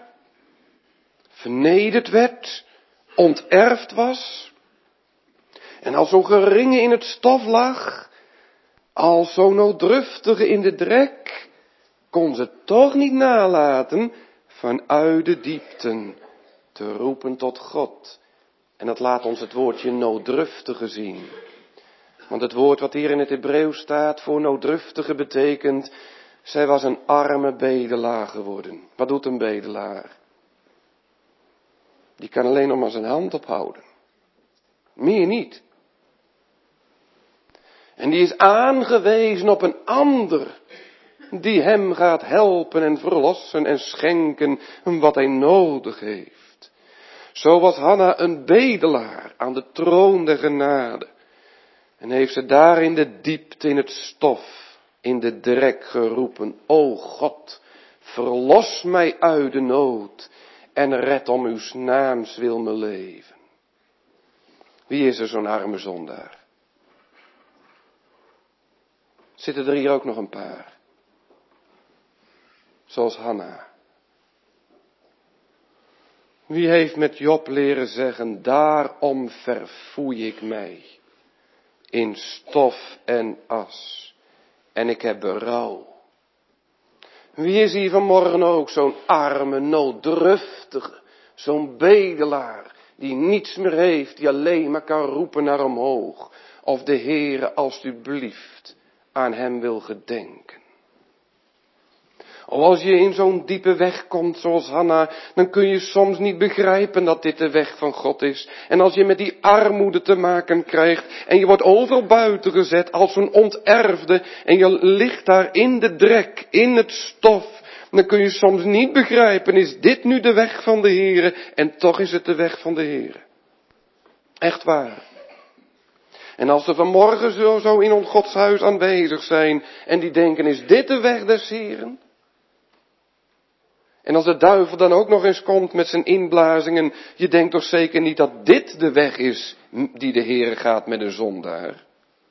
vernederd werd, onterfd was, en al zo geringe in het stof lag, al zo nooddruftige in de drek, kon ze toch niet nalaten vanuit de diepten te roepen tot God. En dat laat ons het woordje nooddruftige zien. Want het woord wat hier in het Hebreeuws staat voor nooddruftige betekent, zij was een arme bedelaar geworden. Wat doet een bedelaar? Die kan alleen nog maar zijn hand ophouden. Meer niet. En die is aangewezen op een ander, die hem gaat helpen en verlossen en schenken wat hij nodig heeft. Zo was Hanna een bedelaar aan de troon der genade. En heeft ze daar in de diepte, in het stof, in de drek geroepen. O God, verlos mij uit de nood en red om uw naams wil mijn leven. Wie is er zo'n arme zondaar? Zitten er hier ook nog een paar. Zoals Hanna. Wie heeft met Job leren zeggen, daarom verfoei ik mij in stof en as en ik heb berouw. Wie is hier vanmorgen ook zo'n arme, nooddruftige, zo'n bedelaar die niets meer heeft, die alleen maar kan roepen naar omhoog, of de Heere alstublieft aan hem wil gedenken. Of als je in zo'n diepe weg komt zoals Hanna, dan kun je soms niet begrijpen dat dit de weg van God is. En als je met die armoede te maken krijgt en je wordt overal buiten gezet als een onterfde en je ligt daar in de drek, in het stof, dan kun je soms niet begrijpen, is dit nu de weg van de Heere? En toch is het de weg van de Heere. Echt waar. En als ze vanmorgen zo in ons godshuis aanwezig zijn en die denken, is dit de weg des Heeren? En als de duivel dan ook nog eens komt met zijn inblazingen, je denkt toch zeker niet dat dit de weg is die de Heere gaat met een zondaar?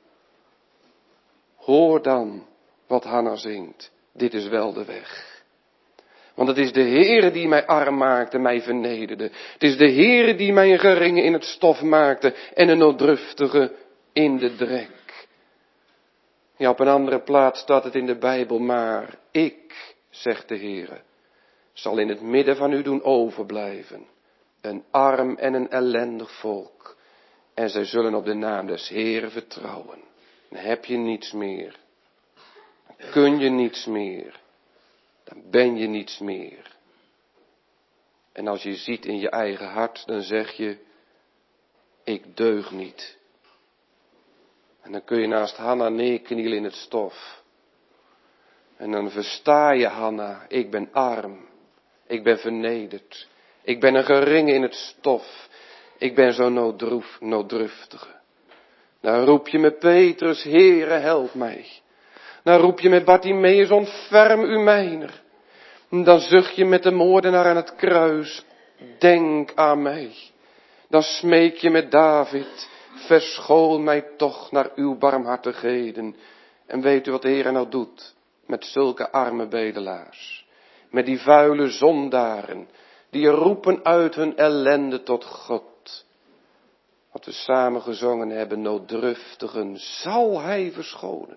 Hoor dan wat Hanna zingt. Dit is wel de weg. Want het is de Heere die mij arm maakte, mij vernederde. Het is de Heere die mij een geringe in het stof maakte en een nooddruftige in de drek. Ja, op een andere plaats staat het in de Bijbel, maar ik, zegt de Heere, zal in het midden van u doen overblijven. Een arm en een ellendig volk. En zij zullen op de naam des Heeren vertrouwen. Dan heb je niets meer. Dan kun je niets meer. Dan ben je niets meer. En als je ziet in je eigen hart, dan zeg je, ik deug niet. En dan kun je naast Hanna neerknielen in het stof. En dan versta je Hanna, ik ben arm. Ik ben vernederd. Ik ben een geringe in het stof. Ik ben zo nooddruftige. Dan roep je met Petrus, Heere, help mij. Dan roep je met Bartimeus, ontferm u mijner. Dan zucht je met de moordenaar aan het kruis, denk aan mij. Dan smeek je met David, verschoon mij toch naar uw barmhartigheden. En weet u wat de Heer nou doet met zulke arme bedelaars? Met die vuile zondaren, die roepen uit hun ellende tot God. Wat we samen gezongen hebben, nooddruftigen, zal hij verschonen.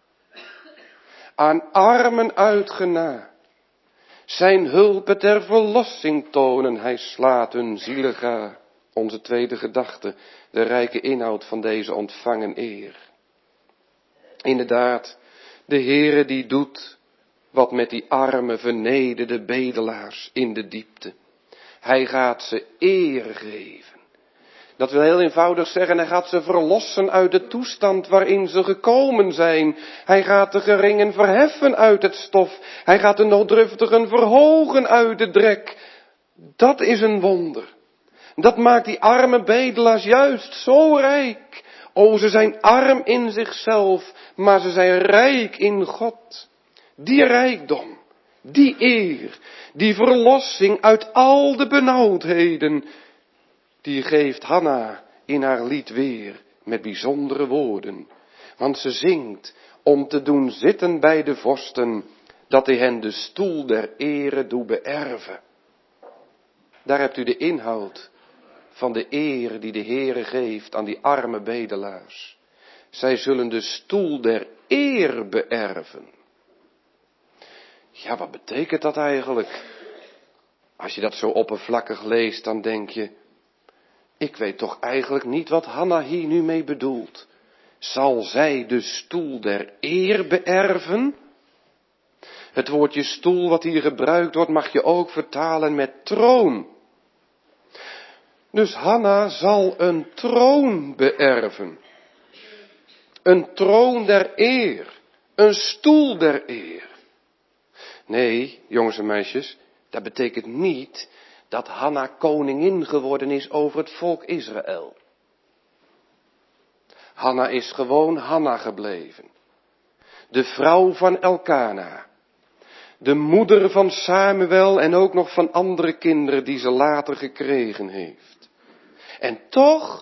Aan armen uitgena, zijn hulp ter verlossing tonen, hij slaat hun zielen ga. Onze tweede gedachte, de rijke inhoud van deze ontvangen eer. Inderdaad, de Heere die doet wat met die arme, vernederde bedelaars in de diepte. Hij gaat ze eer geven. Dat wil heel eenvoudig zeggen, hij gaat ze verlossen uit de toestand waarin ze gekomen zijn. Hij gaat de geringen verheffen uit het stof. Hij gaat de nooddruftigen verhogen uit de drek. Dat is een wonder. Dat maakt die arme bedelaars juist zo rijk. O, ze zijn arm in zichzelf, maar ze zijn rijk in God. Die rijkdom, die eer, die verlossing uit al de benauwdheden, die geeft Hanna in haar lied weer met bijzondere woorden. Want ze zingt om te doen zitten bij de vorsten, dat hij hen de stoel der ere doet beërven. Daar hebt u de inhoud van de eer die de Heere geeft aan die arme bedelaars. Zij zullen de stoel der eer beërven. Ja, wat betekent dat eigenlijk? Als je dat zo oppervlakkig leest, dan denk je, ik weet toch eigenlijk niet wat Hanna hier nu mee bedoelt. Zal zij de stoel der eer beërven? Het woordje stoel wat hier gebruikt wordt, mag je ook vertalen met troon. Dus Hanna zal een troon beërven. Een troon der eer. Een stoel der eer. Nee, jongens en meisjes, dat betekent niet dat Hanna koningin geworden is over het volk Israël. Hanna is gewoon Hanna gebleven. De vrouw van Elkana. De moeder van Samuel en ook nog van andere kinderen die ze later gekregen heeft. En toch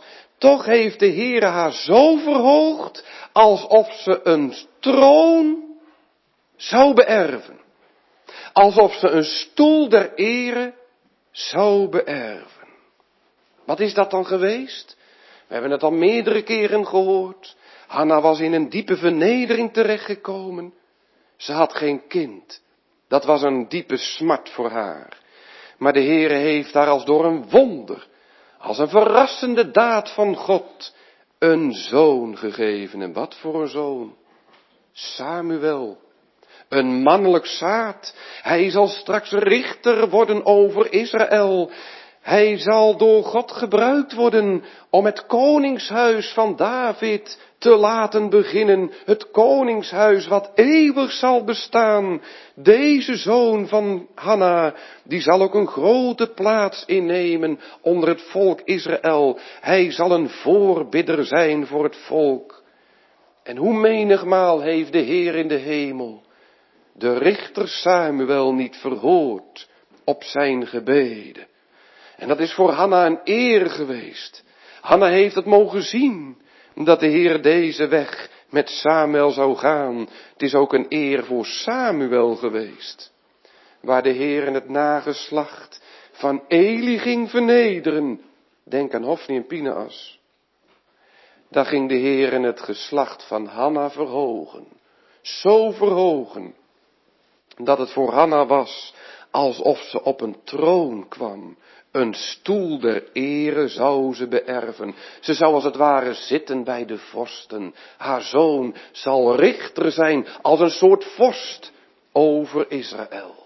Toch heeft de Heere haar zo verhoogd, alsof ze een troon zou beërven. Alsof ze een stoel der ere zou beërven. Wat is dat dan geweest? We hebben het al meerdere keren gehoord. Hanna was in een diepe vernedering terechtgekomen. Ze had geen kind. Dat was een diepe smart voor haar. Maar de Heere heeft haar als door een wonder, als een verrassende daad van God, een zoon gegeven. En wat voor een zoon? Samuel. Een mannelijk zaad. Hij zal straks richter worden over Israël. Hij zal door God gebruikt worden om het koningshuis van David te laten beginnen. Het koningshuis wat eeuwig zal bestaan. Deze zoon van Hanna, die zal ook een grote plaats innemen onder het volk Israël. Hij zal een voorbidder zijn voor het volk. En hoe menigmaal heeft de Heer in de hemel de richter Samuel niet verhoord op zijn gebeden. En dat is voor Hanna een eer geweest. Hanna heeft het mogen zien, dat de Heer deze weg met Samuel zou gaan. Het is ook een eer voor Samuel geweest, waar de Heer in het nageslacht van Eli ging vernederen. Denk aan Hofni en Pineas. Daar ging de Heer in het geslacht van Hanna verhogen. Zo verhogen, dat het voor Hanna was alsof ze op een troon kwam. Een stoel der ere zou ze beërven. Ze zou als het ware zitten bij de vorsten. Haar zoon zal richter zijn als een soort vorst over Israël.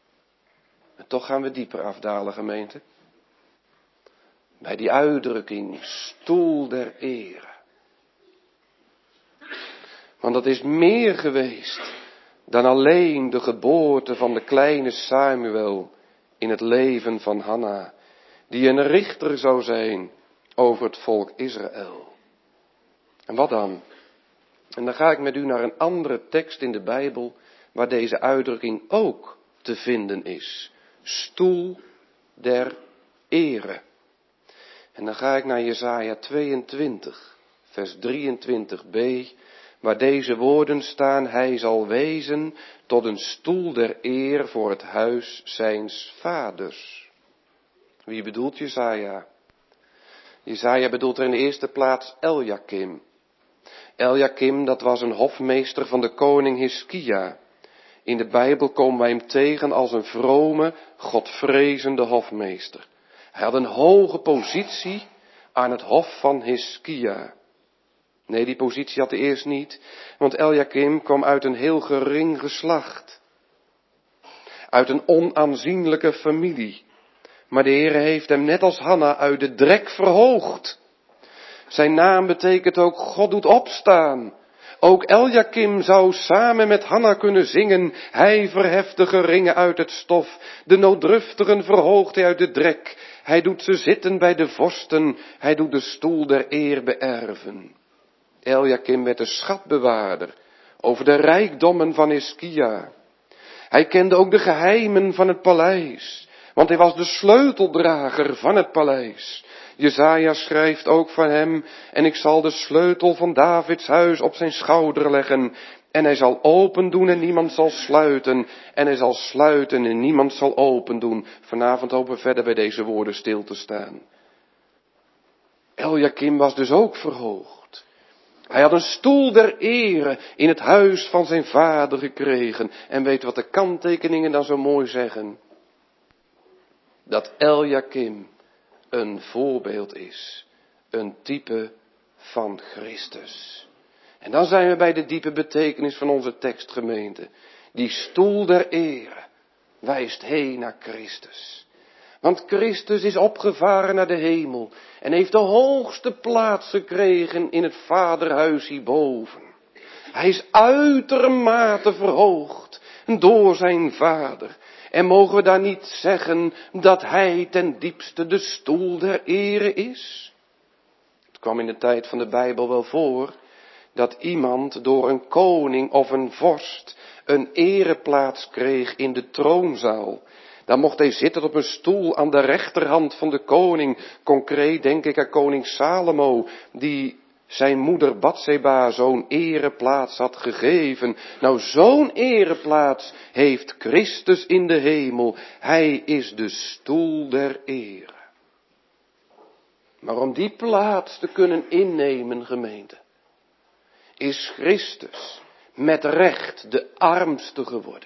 En toch gaan we dieper afdalen, gemeente. Bij die uitdrukking, stoel der ere. Want dat is meer geweest dan alleen de geboorte van de kleine Samuel in het leven van Hanna, die een richter zou zijn over het volk Israël. En wat dan? En dan ga ik met u naar een andere tekst in de Bijbel, waar deze uitdrukking ook te vinden is. Stoel der ere. En dan ga ik naar Jesaja 22, vers 23b, waar deze woorden staan: hij zal wezen tot een stoel der eer voor het huis zijns vaders. Wie bedoelt Jesaja? Jesaja bedoelt er in de eerste plaats Eljakim. Eljakim, dat was een hofmeester van de koning Hiskia. In de Bijbel komen wij hem tegen als een vrome, godvrezende hofmeester. Hij had een hoge positie aan het hof van Hiskia. Nee, die positie had hij eerst niet, want Eljakim kwam uit een heel gering geslacht. Uit een onaanzienlijke familie. Maar de Heere heeft hem net als Hanna uit de drek verhoogd. Zijn naam betekent ook God doet opstaan. Ook Eljakim zou samen met Hanna kunnen zingen. Hij verheft de geringen uit het stof. De nooddruftigen verhoogt hij uit de drek. Hij doet ze zitten bij de vorsten. Hij doet de stoel der eer beërven. Eljakim werd de schatbewaarder over de rijkdommen van Hiskia. Hij kende ook de geheimen van het paleis, want hij was de sleuteldrager van het paleis. Jesaja schrijft ook van hem: en ik zal de sleutel van Davids huis op zijn schouder leggen. En hij zal open doen en niemand zal sluiten. En hij zal sluiten en niemand zal open doen. Vanavond hopen we verder bij deze woorden stil te staan. Eljakim was dus ook verhoogd. Hij had een stoel der ere in het huis van zijn vader gekregen. En weet wat de kanttekeningen dan zo mooi zeggen? Dat Eljakim een voorbeeld is. Een type van Christus. En dan zijn we bij de diepe betekenis van onze tekstgemeente. Die stoel der ere wijst heen naar Christus. Want Christus is opgevaren naar de hemel en heeft de hoogste plaats gekregen in het vaderhuis hierboven. Hij is uitermate verhoogd door zijn vader. En mogen we daar niet zeggen dat hij ten diepste de stoel der ere is? Het kwam in de tijd van de Bijbel wel voor dat iemand door een koning of een vorst een ereplaats kreeg in de troonzaal. Dan mocht hij zitten op een stoel aan de rechterhand van de koning. Concreet denk ik aan koning Salomo, die zijn moeder Batseba zo'n ereplaats had gegeven. Nou, zo'n ereplaats heeft Christus in de hemel. Hij is de stoel der ere. Maar om die plaats te kunnen innemen, gemeente, is Christus met recht de armste geworden.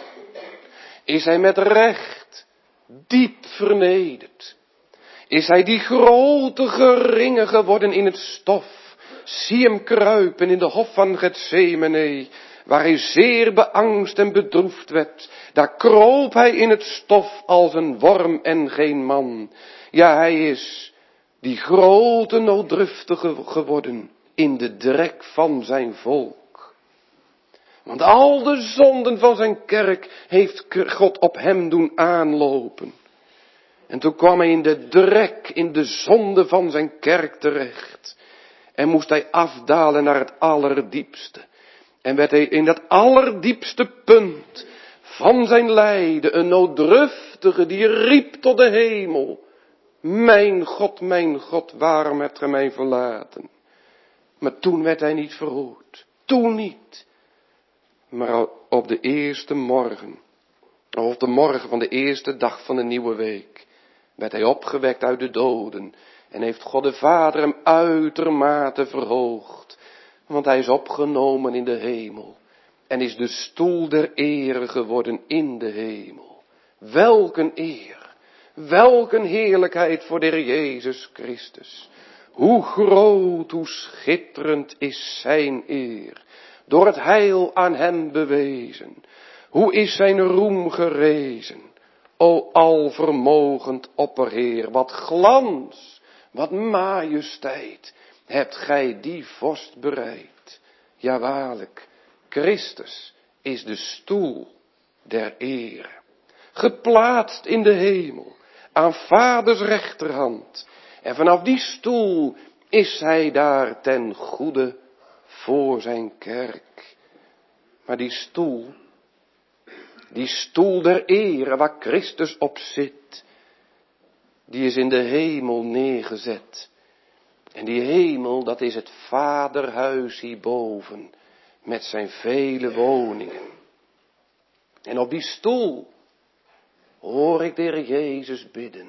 Is hij met recht diep vernederd. Is hij die grote geringe geworden in het stof. Zie hem kruipen in de hof van Getsemane, waar hij zeer beangst en bedroefd werd. Daar kroop hij in het stof als een worm en geen man. Ja, hij is die grote nooddruftige geworden in de drek van zijn volk. Want al de zonden van zijn kerk heeft God op hem doen aanlopen. En toen kwam hij in de drek, in de zonde van zijn kerk terecht. En moest hij afdalen naar het allerdiepste. En werd hij in dat allerdiepste punt van zijn lijden een nooddruftige die riep tot de hemel. Mijn God, waarom hebt gij mij verlaten? Maar toen werd hij niet verhoord. Toen niet. Maar op de eerste morgen, of op de morgen van de eerste dag van de nieuwe week, werd hij opgewekt uit de doden. En heeft God de Vader hem uitermate verhoogd. Want hij is opgenomen in de hemel. En is de stoel der ere geworden in de hemel. Welk een eer. Welk een heerlijkheid voor de Heer Jezus Christus. Hoe groot, hoe schitterend is zijn eer. Door het heil aan hem bewezen. Hoe is zijn roem gerezen. O alvermogend opperheer, wat glans, wat majesteit hebt gij die vorst bereid. Ja waarlijk, Christus is de stoel der ere. Geplaatst in de hemel, aan Vaders rechterhand. En vanaf die stoel is hij daar ten goede voor zijn kerk. Maar die stoel der ere waar Christus op zit, die is in de hemel neergezet. En die hemel, dat is het vaderhuis hierboven, met zijn vele woningen. En op die stoel hoor ik de Heer Jezus bidden.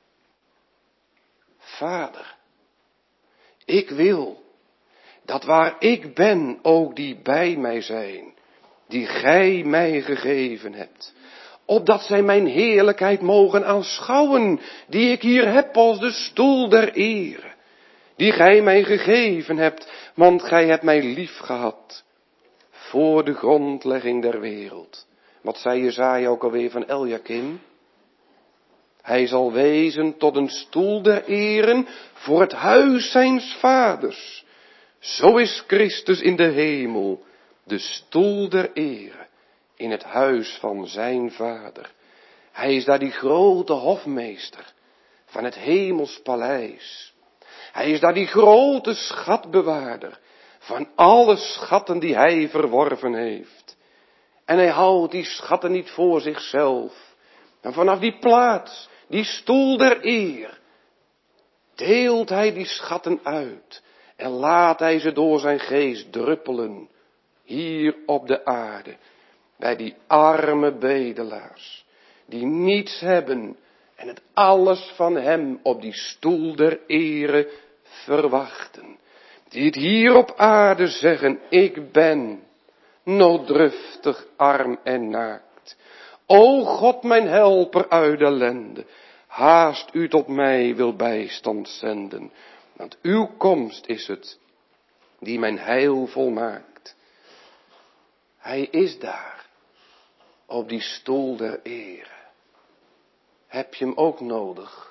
Vader, ik wil dat waar ik ben ook die bij mij zijn, die gij mij gegeven hebt. Opdat zij mijn heerlijkheid mogen aanschouwen, die ik hier heb als de stoel der ere. Die gij mij gegeven hebt, want gij hebt mij lief gehad. Voor de grondlegging der wereld. Wat zei Jesaja ook alweer van Eliakim? Hij zal wezen tot een stoel der eren voor het huis zijns vaders. Zo is Christus in de hemel, de stoel der ere, in het huis van zijn vader. Hij is daar die grote hofmeester van het hemels paleis. Hij is daar die grote schatbewaarder van alle schatten die hij verworven heeft. En hij houdt die schatten niet voor zichzelf. En vanaf die plaats, die stoel der eer, deelt hij die schatten uit. En laat hij ze door zijn geest druppelen, hier op de aarde, bij die arme bedelaars, die niets hebben en het alles van hem op die stoel der ere verwachten. Die het hier op aarde zeggen, ik ben nooddruftig, arm en naakt. O God, mijn helper uit de ellende, haast u tot mij wil bijstand zenden. Want uw komst is het, die mijn heil volmaakt. Hij is daar, op die stoel der ere. Heb je hem ook nodig?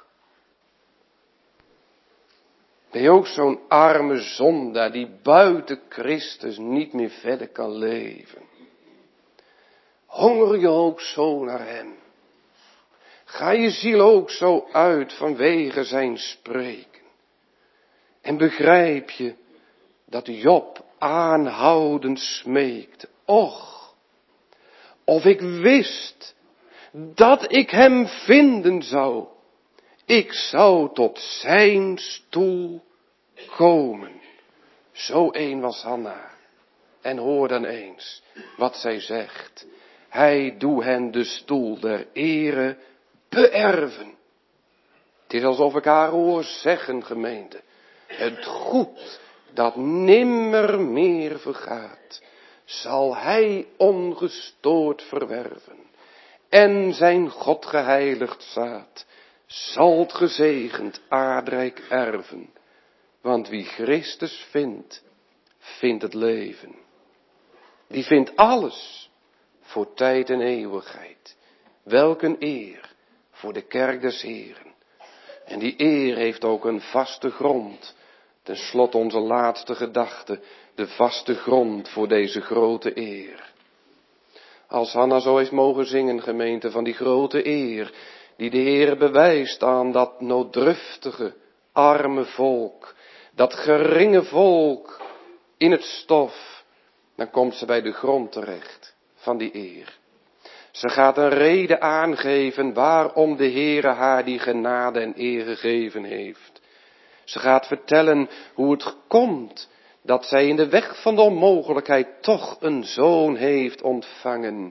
Ben je ook zo'n arme zondaar die buiten Christus niet meer verder kan leven? Honger je ook zo naar hem? Ga je ziel ook zo uit vanwege zijn spreken? En begrijp je dat Job aanhoudend smeekte? Och, of ik wist dat ik hem vinden zou. Ik zou tot zijn stoel komen. Zo een was Hanna. En hoor dan eens wat zij zegt. Hij doet hen de stoel der ere beërven. Het is alsof ik haar hoor zeggen, gemeente. Het goed dat nimmer meer vergaat, zal hij ongestoord verwerven. En zijn God geheiligd zaad zal het gezegend aardrijk erven. Want wie Christus vindt, vindt het leven. Die vindt alles voor tijd en eeuwigheid. Welk een eer voor de kerk des Heren. En die eer heeft ook een vaste grond. Ten slotte onze laatste gedachte, de vaste grond voor deze grote eer. Als Hanna zo heeft mogen zingen, gemeente, van die grote eer, die de Heere bewijst aan dat nooddruftige, arme volk, dat geringe volk in het stof, dan komt ze bij de grond terecht van die eer. Ze gaat een reden aangeven waarom de Heere haar die genade en eer gegeven heeft. Ze gaat vertellen hoe het komt dat zij in de weg van de onmogelijkheid toch een zoon heeft ontvangen.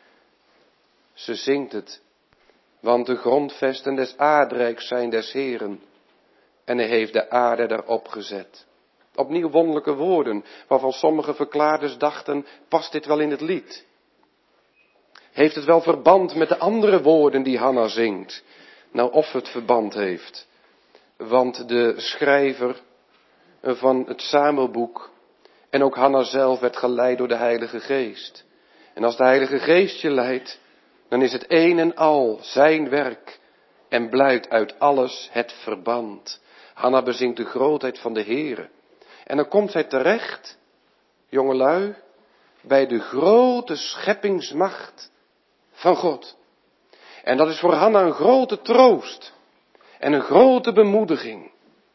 Ze zingt het, want de grondvesten des aardrijks zijn des Heeren en hij heeft de aarde daarop gezet. Opnieuw wonderlijke woorden, waarvan sommige verklaarders dachten, past dit wel in het lied? Heeft het wel verband met de andere woorden die Hanna zingt? Nou, of het verband heeft. Want de schrijver van het Samuelboek en ook Hanna zelf werd geleid door de Heilige Geest. En als de Heilige Geest je leidt, dan is het een en al zijn werk en blijkt uit alles het verband. Hanna bezingt de grootheid van de Heere. En dan komt zij terecht, jongelui, bij de grote scheppingsmacht van God. En dat is voor Hanna een grote troost en een grote bemoediging.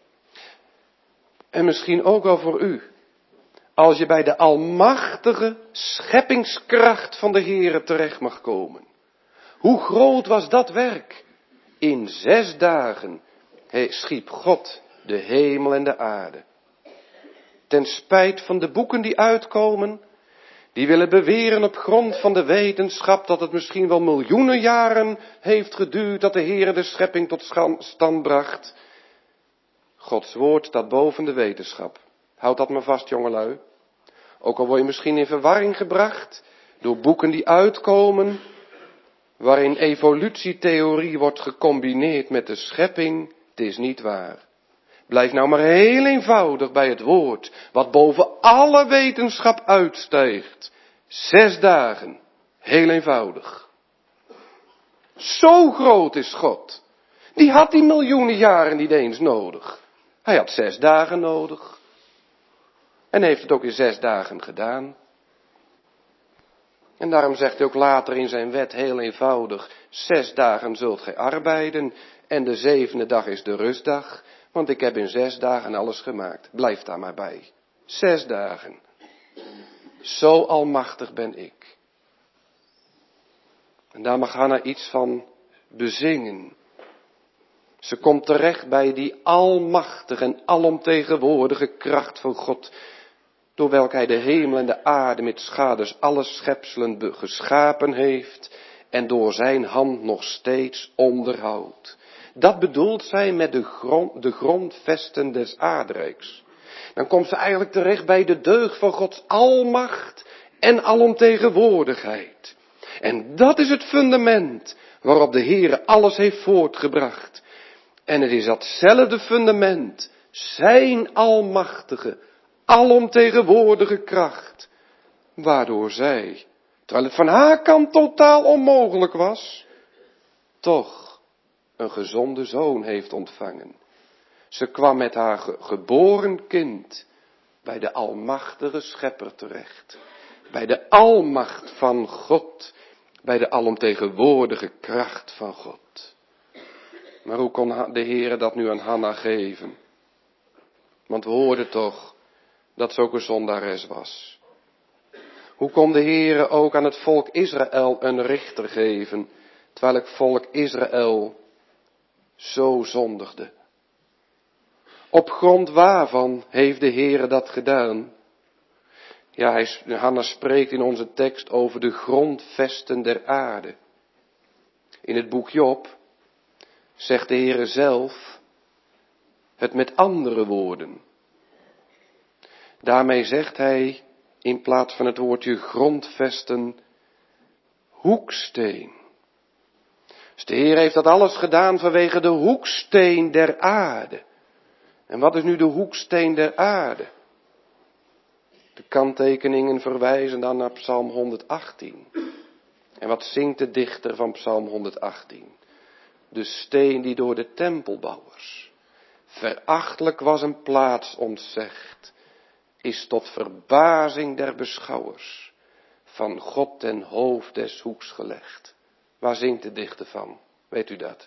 En misschien ook wel voor u. Als je bij de almachtige scheppingskracht van de Heere terecht mag komen. Hoe groot was dat werk? In 6 dagen schiep God de hemel en de aarde. Ten spijt van de boeken die uitkomen, die willen beweren op grond van de wetenschap dat het misschien wel miljoenen jaren heeft geduurd dat de Heere de schepping tot stand bracht. Gods woord staat boven de wetenschap. Houd dat maar vast, jongelui. Ook al word je misschien in verwarring gebracht door boeken die uitkomen, waarin evolutietheorie wordt gecombineerd met de schepping, het is niet waar. Blijf nou maar heel eenvoudig bij het woord, wat boven alle wetenschap uitstijgt. 6 dagen, heel eenvoudig. Zo groot is God. Die had die miljoenen jaren niet eens nodig. Hij had 6 dagen nodig. En heeft het ook in 6 dagen gedaan. En daarom zegt hij ook later in zijn wet heel eenvoudig, 6 dagen zult gij arbeiden en de 7e dag is de rustdag, want ik heb in 6 dagen alles gemaakt. Blijf daar maar bij. 6 dagen. Zo almachtig ben ik. En daar mag Hanna iets van bezingen. Ze komt terecht bij die almachtige en alomtegenwoordige kracht van God, door welke hij de hemel en de aarde met schades alle schepselen geschapen heeft en door zijn hand nog steeds onderhoudt. Dat bedoelt zij met de grondvesten des aardrijks. Dan komt ze eigenlijk terecht bij de deugd van Gods almacht en alomtegenwoordigheid. En dat is het fundament waarop de Heere alles heeft voortgebracht. En het is datzelfde fundament, zijn almachtige, alomtegenwoordige kracht, waardoor zij, terwijl het van haar kant totaal onmogelijk was, toch een gezonde zoon heeft ontvangen. Ze kwam met haar geboren kind bij de almachtige schepper terecht. Bij de almacht van God, bij de alomtegenwoordige kracht van God. Maar hoe kon de Heere dat nu aan Hanna geven? Want we hoorden toch dat ze ook een zondares was. Hoe kon de Heere ook aan het volk Israël een richter geven? terwijl het volk Israël zo zondigde. Op grond waarvan heeft de Heere dat gedaan? Ja, Hanna spreekt in onze tekst over de grondvesten der aarde. In het boek Job zegt de Heere zelf het met andere woorden. Daarmee zegt hij in plaats van het woordje grondvesten hoeksteen. Dus de Heer heeft dat alles gedaan vanwege de hoeksteen der aarde. En wat is nu de hoeksteen der aarde? De kanttekeningen verwijzen dan naar Psalm 118. En wat zingt de dichter van Psalm 118? De steen die door de tempelbouwers verachtelijk was een plaats ontzegd, is tot verbazing der beschouwers van God ten hoofd des hoeks gelegd. Waar zingt de dichter van? Weet u dat?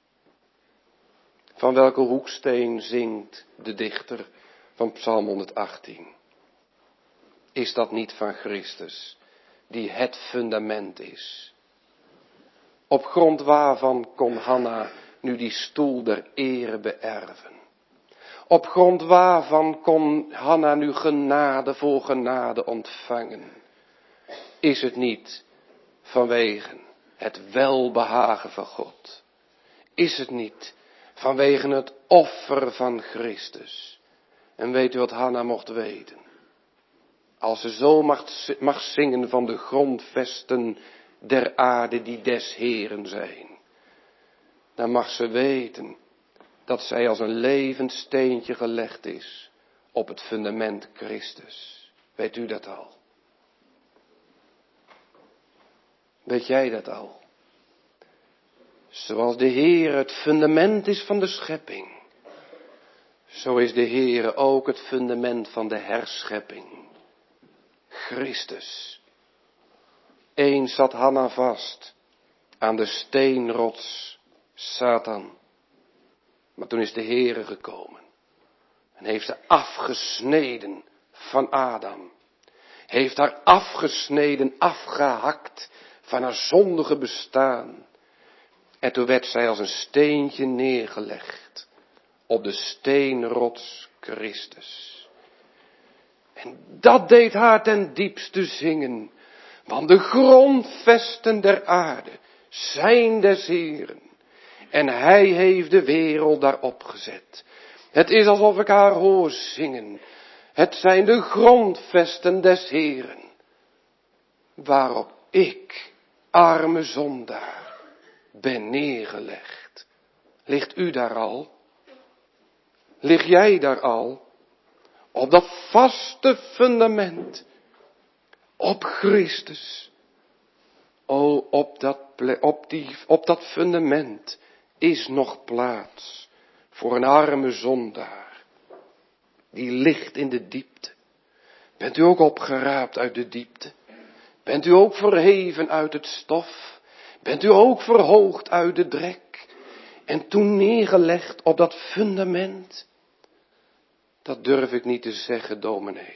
Van welke hoeksteen zingt de dichter van Psalm 118? Is dat niet van Christus, die het fundament is? Op grond waarvan kon Hanna nu die stoel der ere beërven? Op grond waarvan kon Hanna nu genade voor genade ontvangen? Is het niet vanwege het welbehagen van God? Is het niet vanwege het offer van Christus? En weet u wat Hanna mocht weten? Als ze zo mag zingen van de grondvesten der aarde die des Heeren zijn, dan mag ze weten dat zij als een levend steentje gelegd is op het fundament Christus. Weet u dat al? Weet jij dat al? Zoals de Heer het fundament is van de schepping, zo is de Heer ook het fundament van de herschepping. Christus. Eens zat Hanna vast aan de steenrots Satan. Maar toen is de Heere gekomen en heeft ze afgesneden van Adam. Heeft haar afgesneden, afgehakt van haar zondige bestaan. En toen werd zij als een steentje neergelegd op de steenrots Christus. En dat deed haar ten diepste zingen, want de grondvesten der aarde zijn des Heeren. En hij heeft de wereld daarop gezet. Het is alsof ik haar hoor zingen. Het zijn de grondvesten des Heeren, waarop ik, arme zondaar, ben neergelegd. Ligt u daar al? Lig jij daar al? Op dat vaste fundament. Op Christus. O, op dat fundament is nog plaats voor een arme zondaar. Die ligt in de diepte. Bent u ook opgeraapt uit de diepte? Bent u ook verheven uit het stof? Bent u ook verhoogd uit de drek? En toen neergelegd op dat fundament? Dat durf ik niet te zeggen, dominee.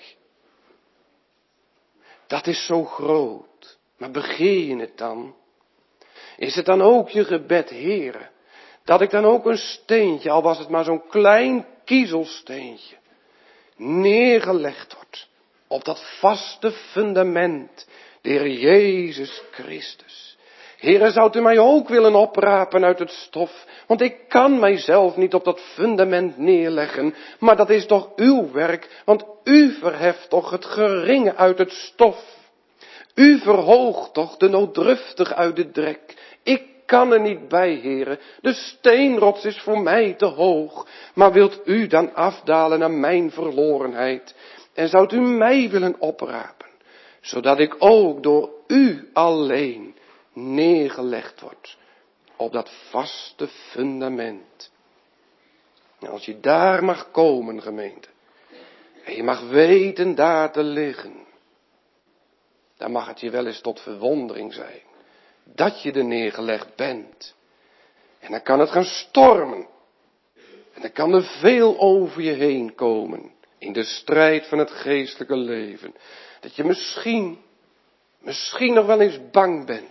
Dat is zo groot. Maar begeer je het dan? Is het dan ook je gebed, Heere, dat ik dan ook een steentje, al was het maar zo'n klein kiezelsteentje, neergelegd wordt op dat vaste fundament, de Heer Jezus Christus. Heere, zou u mij ook willen oprapen uit het stof, want ik kan mijzelf niet op dat fundament neerleggen, maar dat is toch uw werk, want u verheft toch het geringe uit het stof. U verhoogt toch de nooddruftig uit de drek. Ik kan er niet bij, Heere, de steenrots is voor mij te hoog, maar wilt u dan afdalen naar mijn verlorenheid, en zoudt u mij willen oprapen, zodat ik ook door u alleen neergelegd wordt op dat vaste fundament. En als je daar mag komen, gemeente, en je mag weten daar te liggen, dan mag het je wel eens tot verwondering zijn dat je er neergelegd bent. En dan kan het gaan stormen. En dan kan er veel over je heen komen in de strijd van het geestelijke leven. Dat je misschien nog wel eens bang bent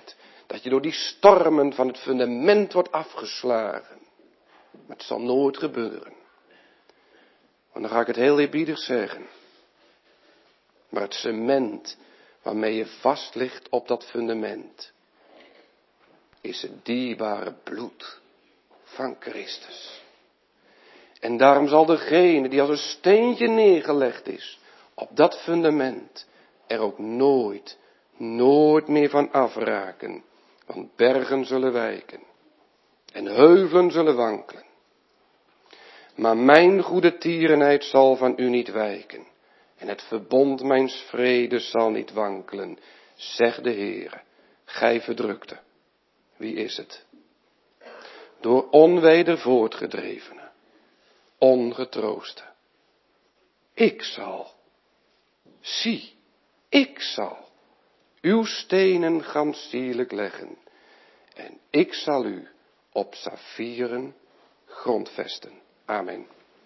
Dat je door die stormen van het fundament wordt afgeslagen. Maar het zal nooit gebeuren. Want dan ga ik het heel eerbiedig zeggen. Maar het cement waarmee je vast ligt op dat fundament is het dierbare bloed van Christus. En daarom zal degene die als een steentje neergelegd is op dat fundament er ook nooit meer van afraken. Want bergen zullen wijken en heuvelen zullen wankelen. Maar mijn goede tierenheid zal van u niet wijken. En het verbond mijns vredes zal niet wankelen, zegt de Heere. Gij verdrukte. Wie is het? Door onweder voortgedrevenen, ongetroosten. Ik zal, zie, ik zal uw stenen gans sierlijk leggen. En ik zal u op saffieren grondvesten. Amen.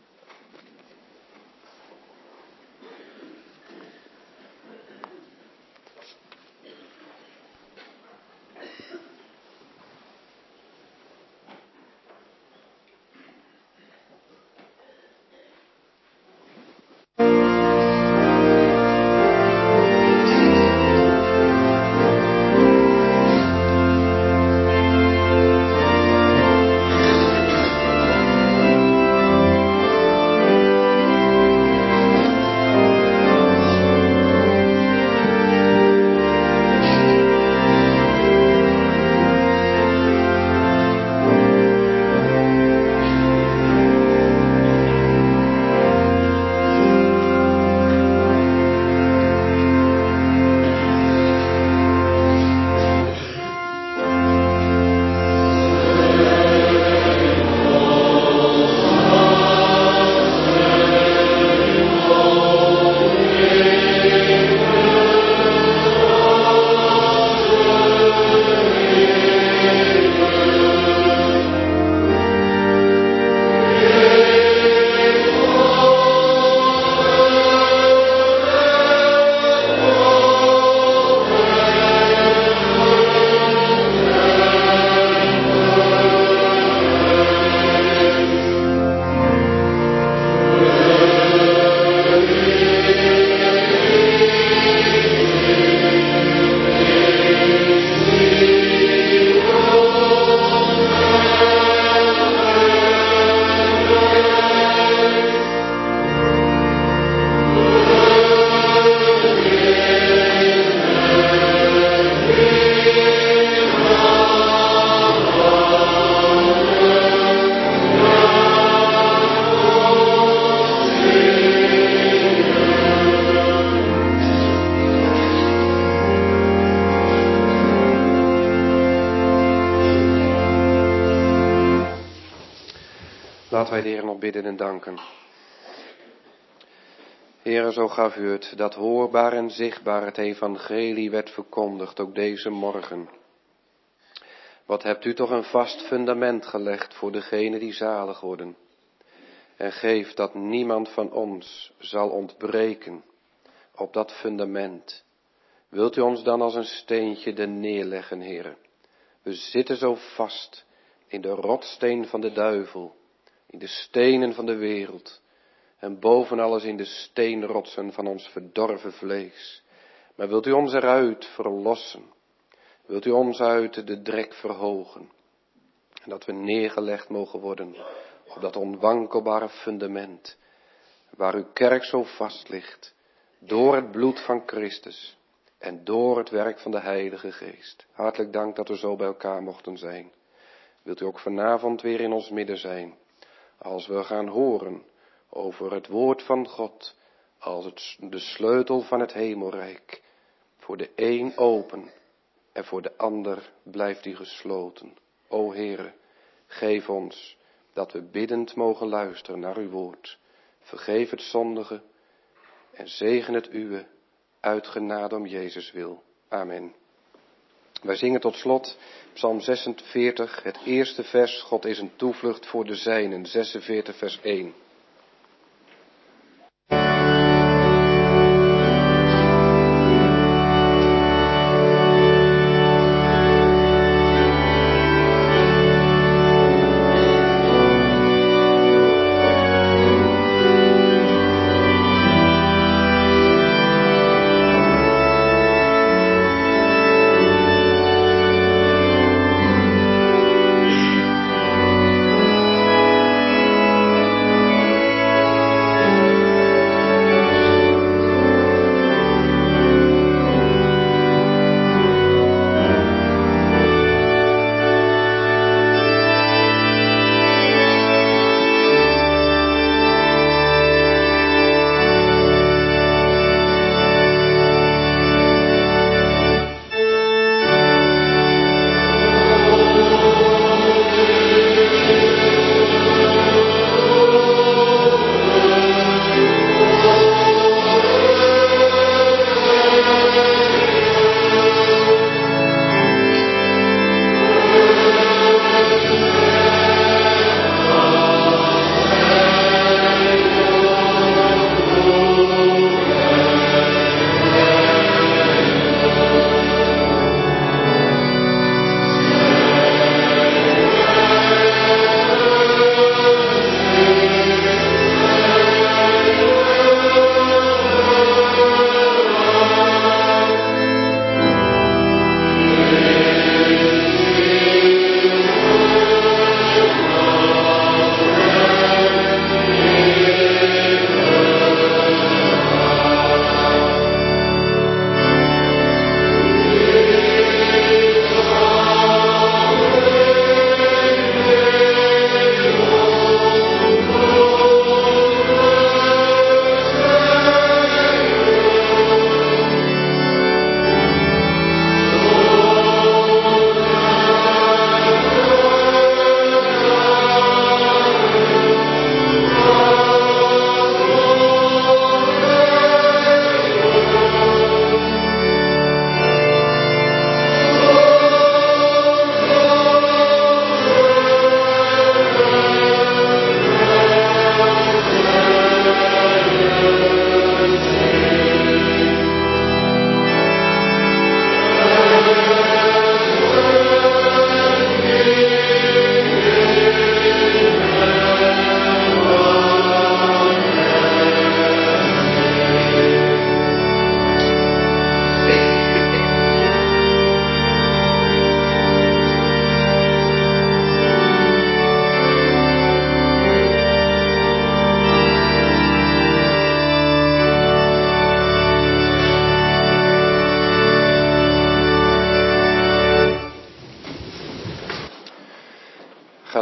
Laten wij de Heer nog bidden en danken. Heere, zo gaf u het, dat hoorbaar en zichtbaar het evangelie werd verkondigd, ook deze morgen. Wat hebt u toch een vast fundament gelegd voor degenen die zalig worden. En geef dat niemand van ons zal ontbreken op dat fundament. Wilt u ons dan als een steentje er neerleggen, Heere? We zitten zo vast in de rotsteen van de duivel, in de stenen van de wereld en boven alles in de steenrotsen van ons verdorven vlees. Maar wilt u ons eruit verlossen? Wilt u ons uit de drek verhogen? En dat we neergelegd mogen worden op dat onwankelbare fundament, waar uw kerk zo vast ligt, door het bloed van Christus en door het werk van de Heilige Geest. Hartelijk dank dat we zo bij elkaar mochten zijn. Wilt u ook vanavond weer in ons midden zijn, als we gaan horen over het woord van God, als de sleutel van het hemelrijk. Voor de een open en voor de ander blijft die gesloten. O Heere, geef ons dat we biddend mogen luisteren naar uw woord. Vergeef het zondige en zegen het uwe uit genade om Jezus wil. Amen. Wij zingen tot slot Psalm 46, het eerste vers. God is een toevlucht voor de zijnen. 46 vers 1.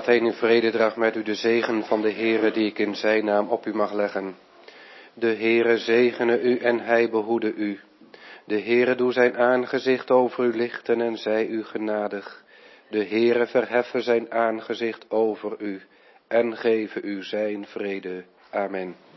Gaat heen in vrede, draag met u de zegen van de Heere die ik in zijn naam op u mag leggen. De Heere zegene u en hij behoede u. De Heere doe zijn aangezicht over u lichten en zij u genadig. De Heere verheffen zijn aangezicht over u en geven u zijn vrede. Amen.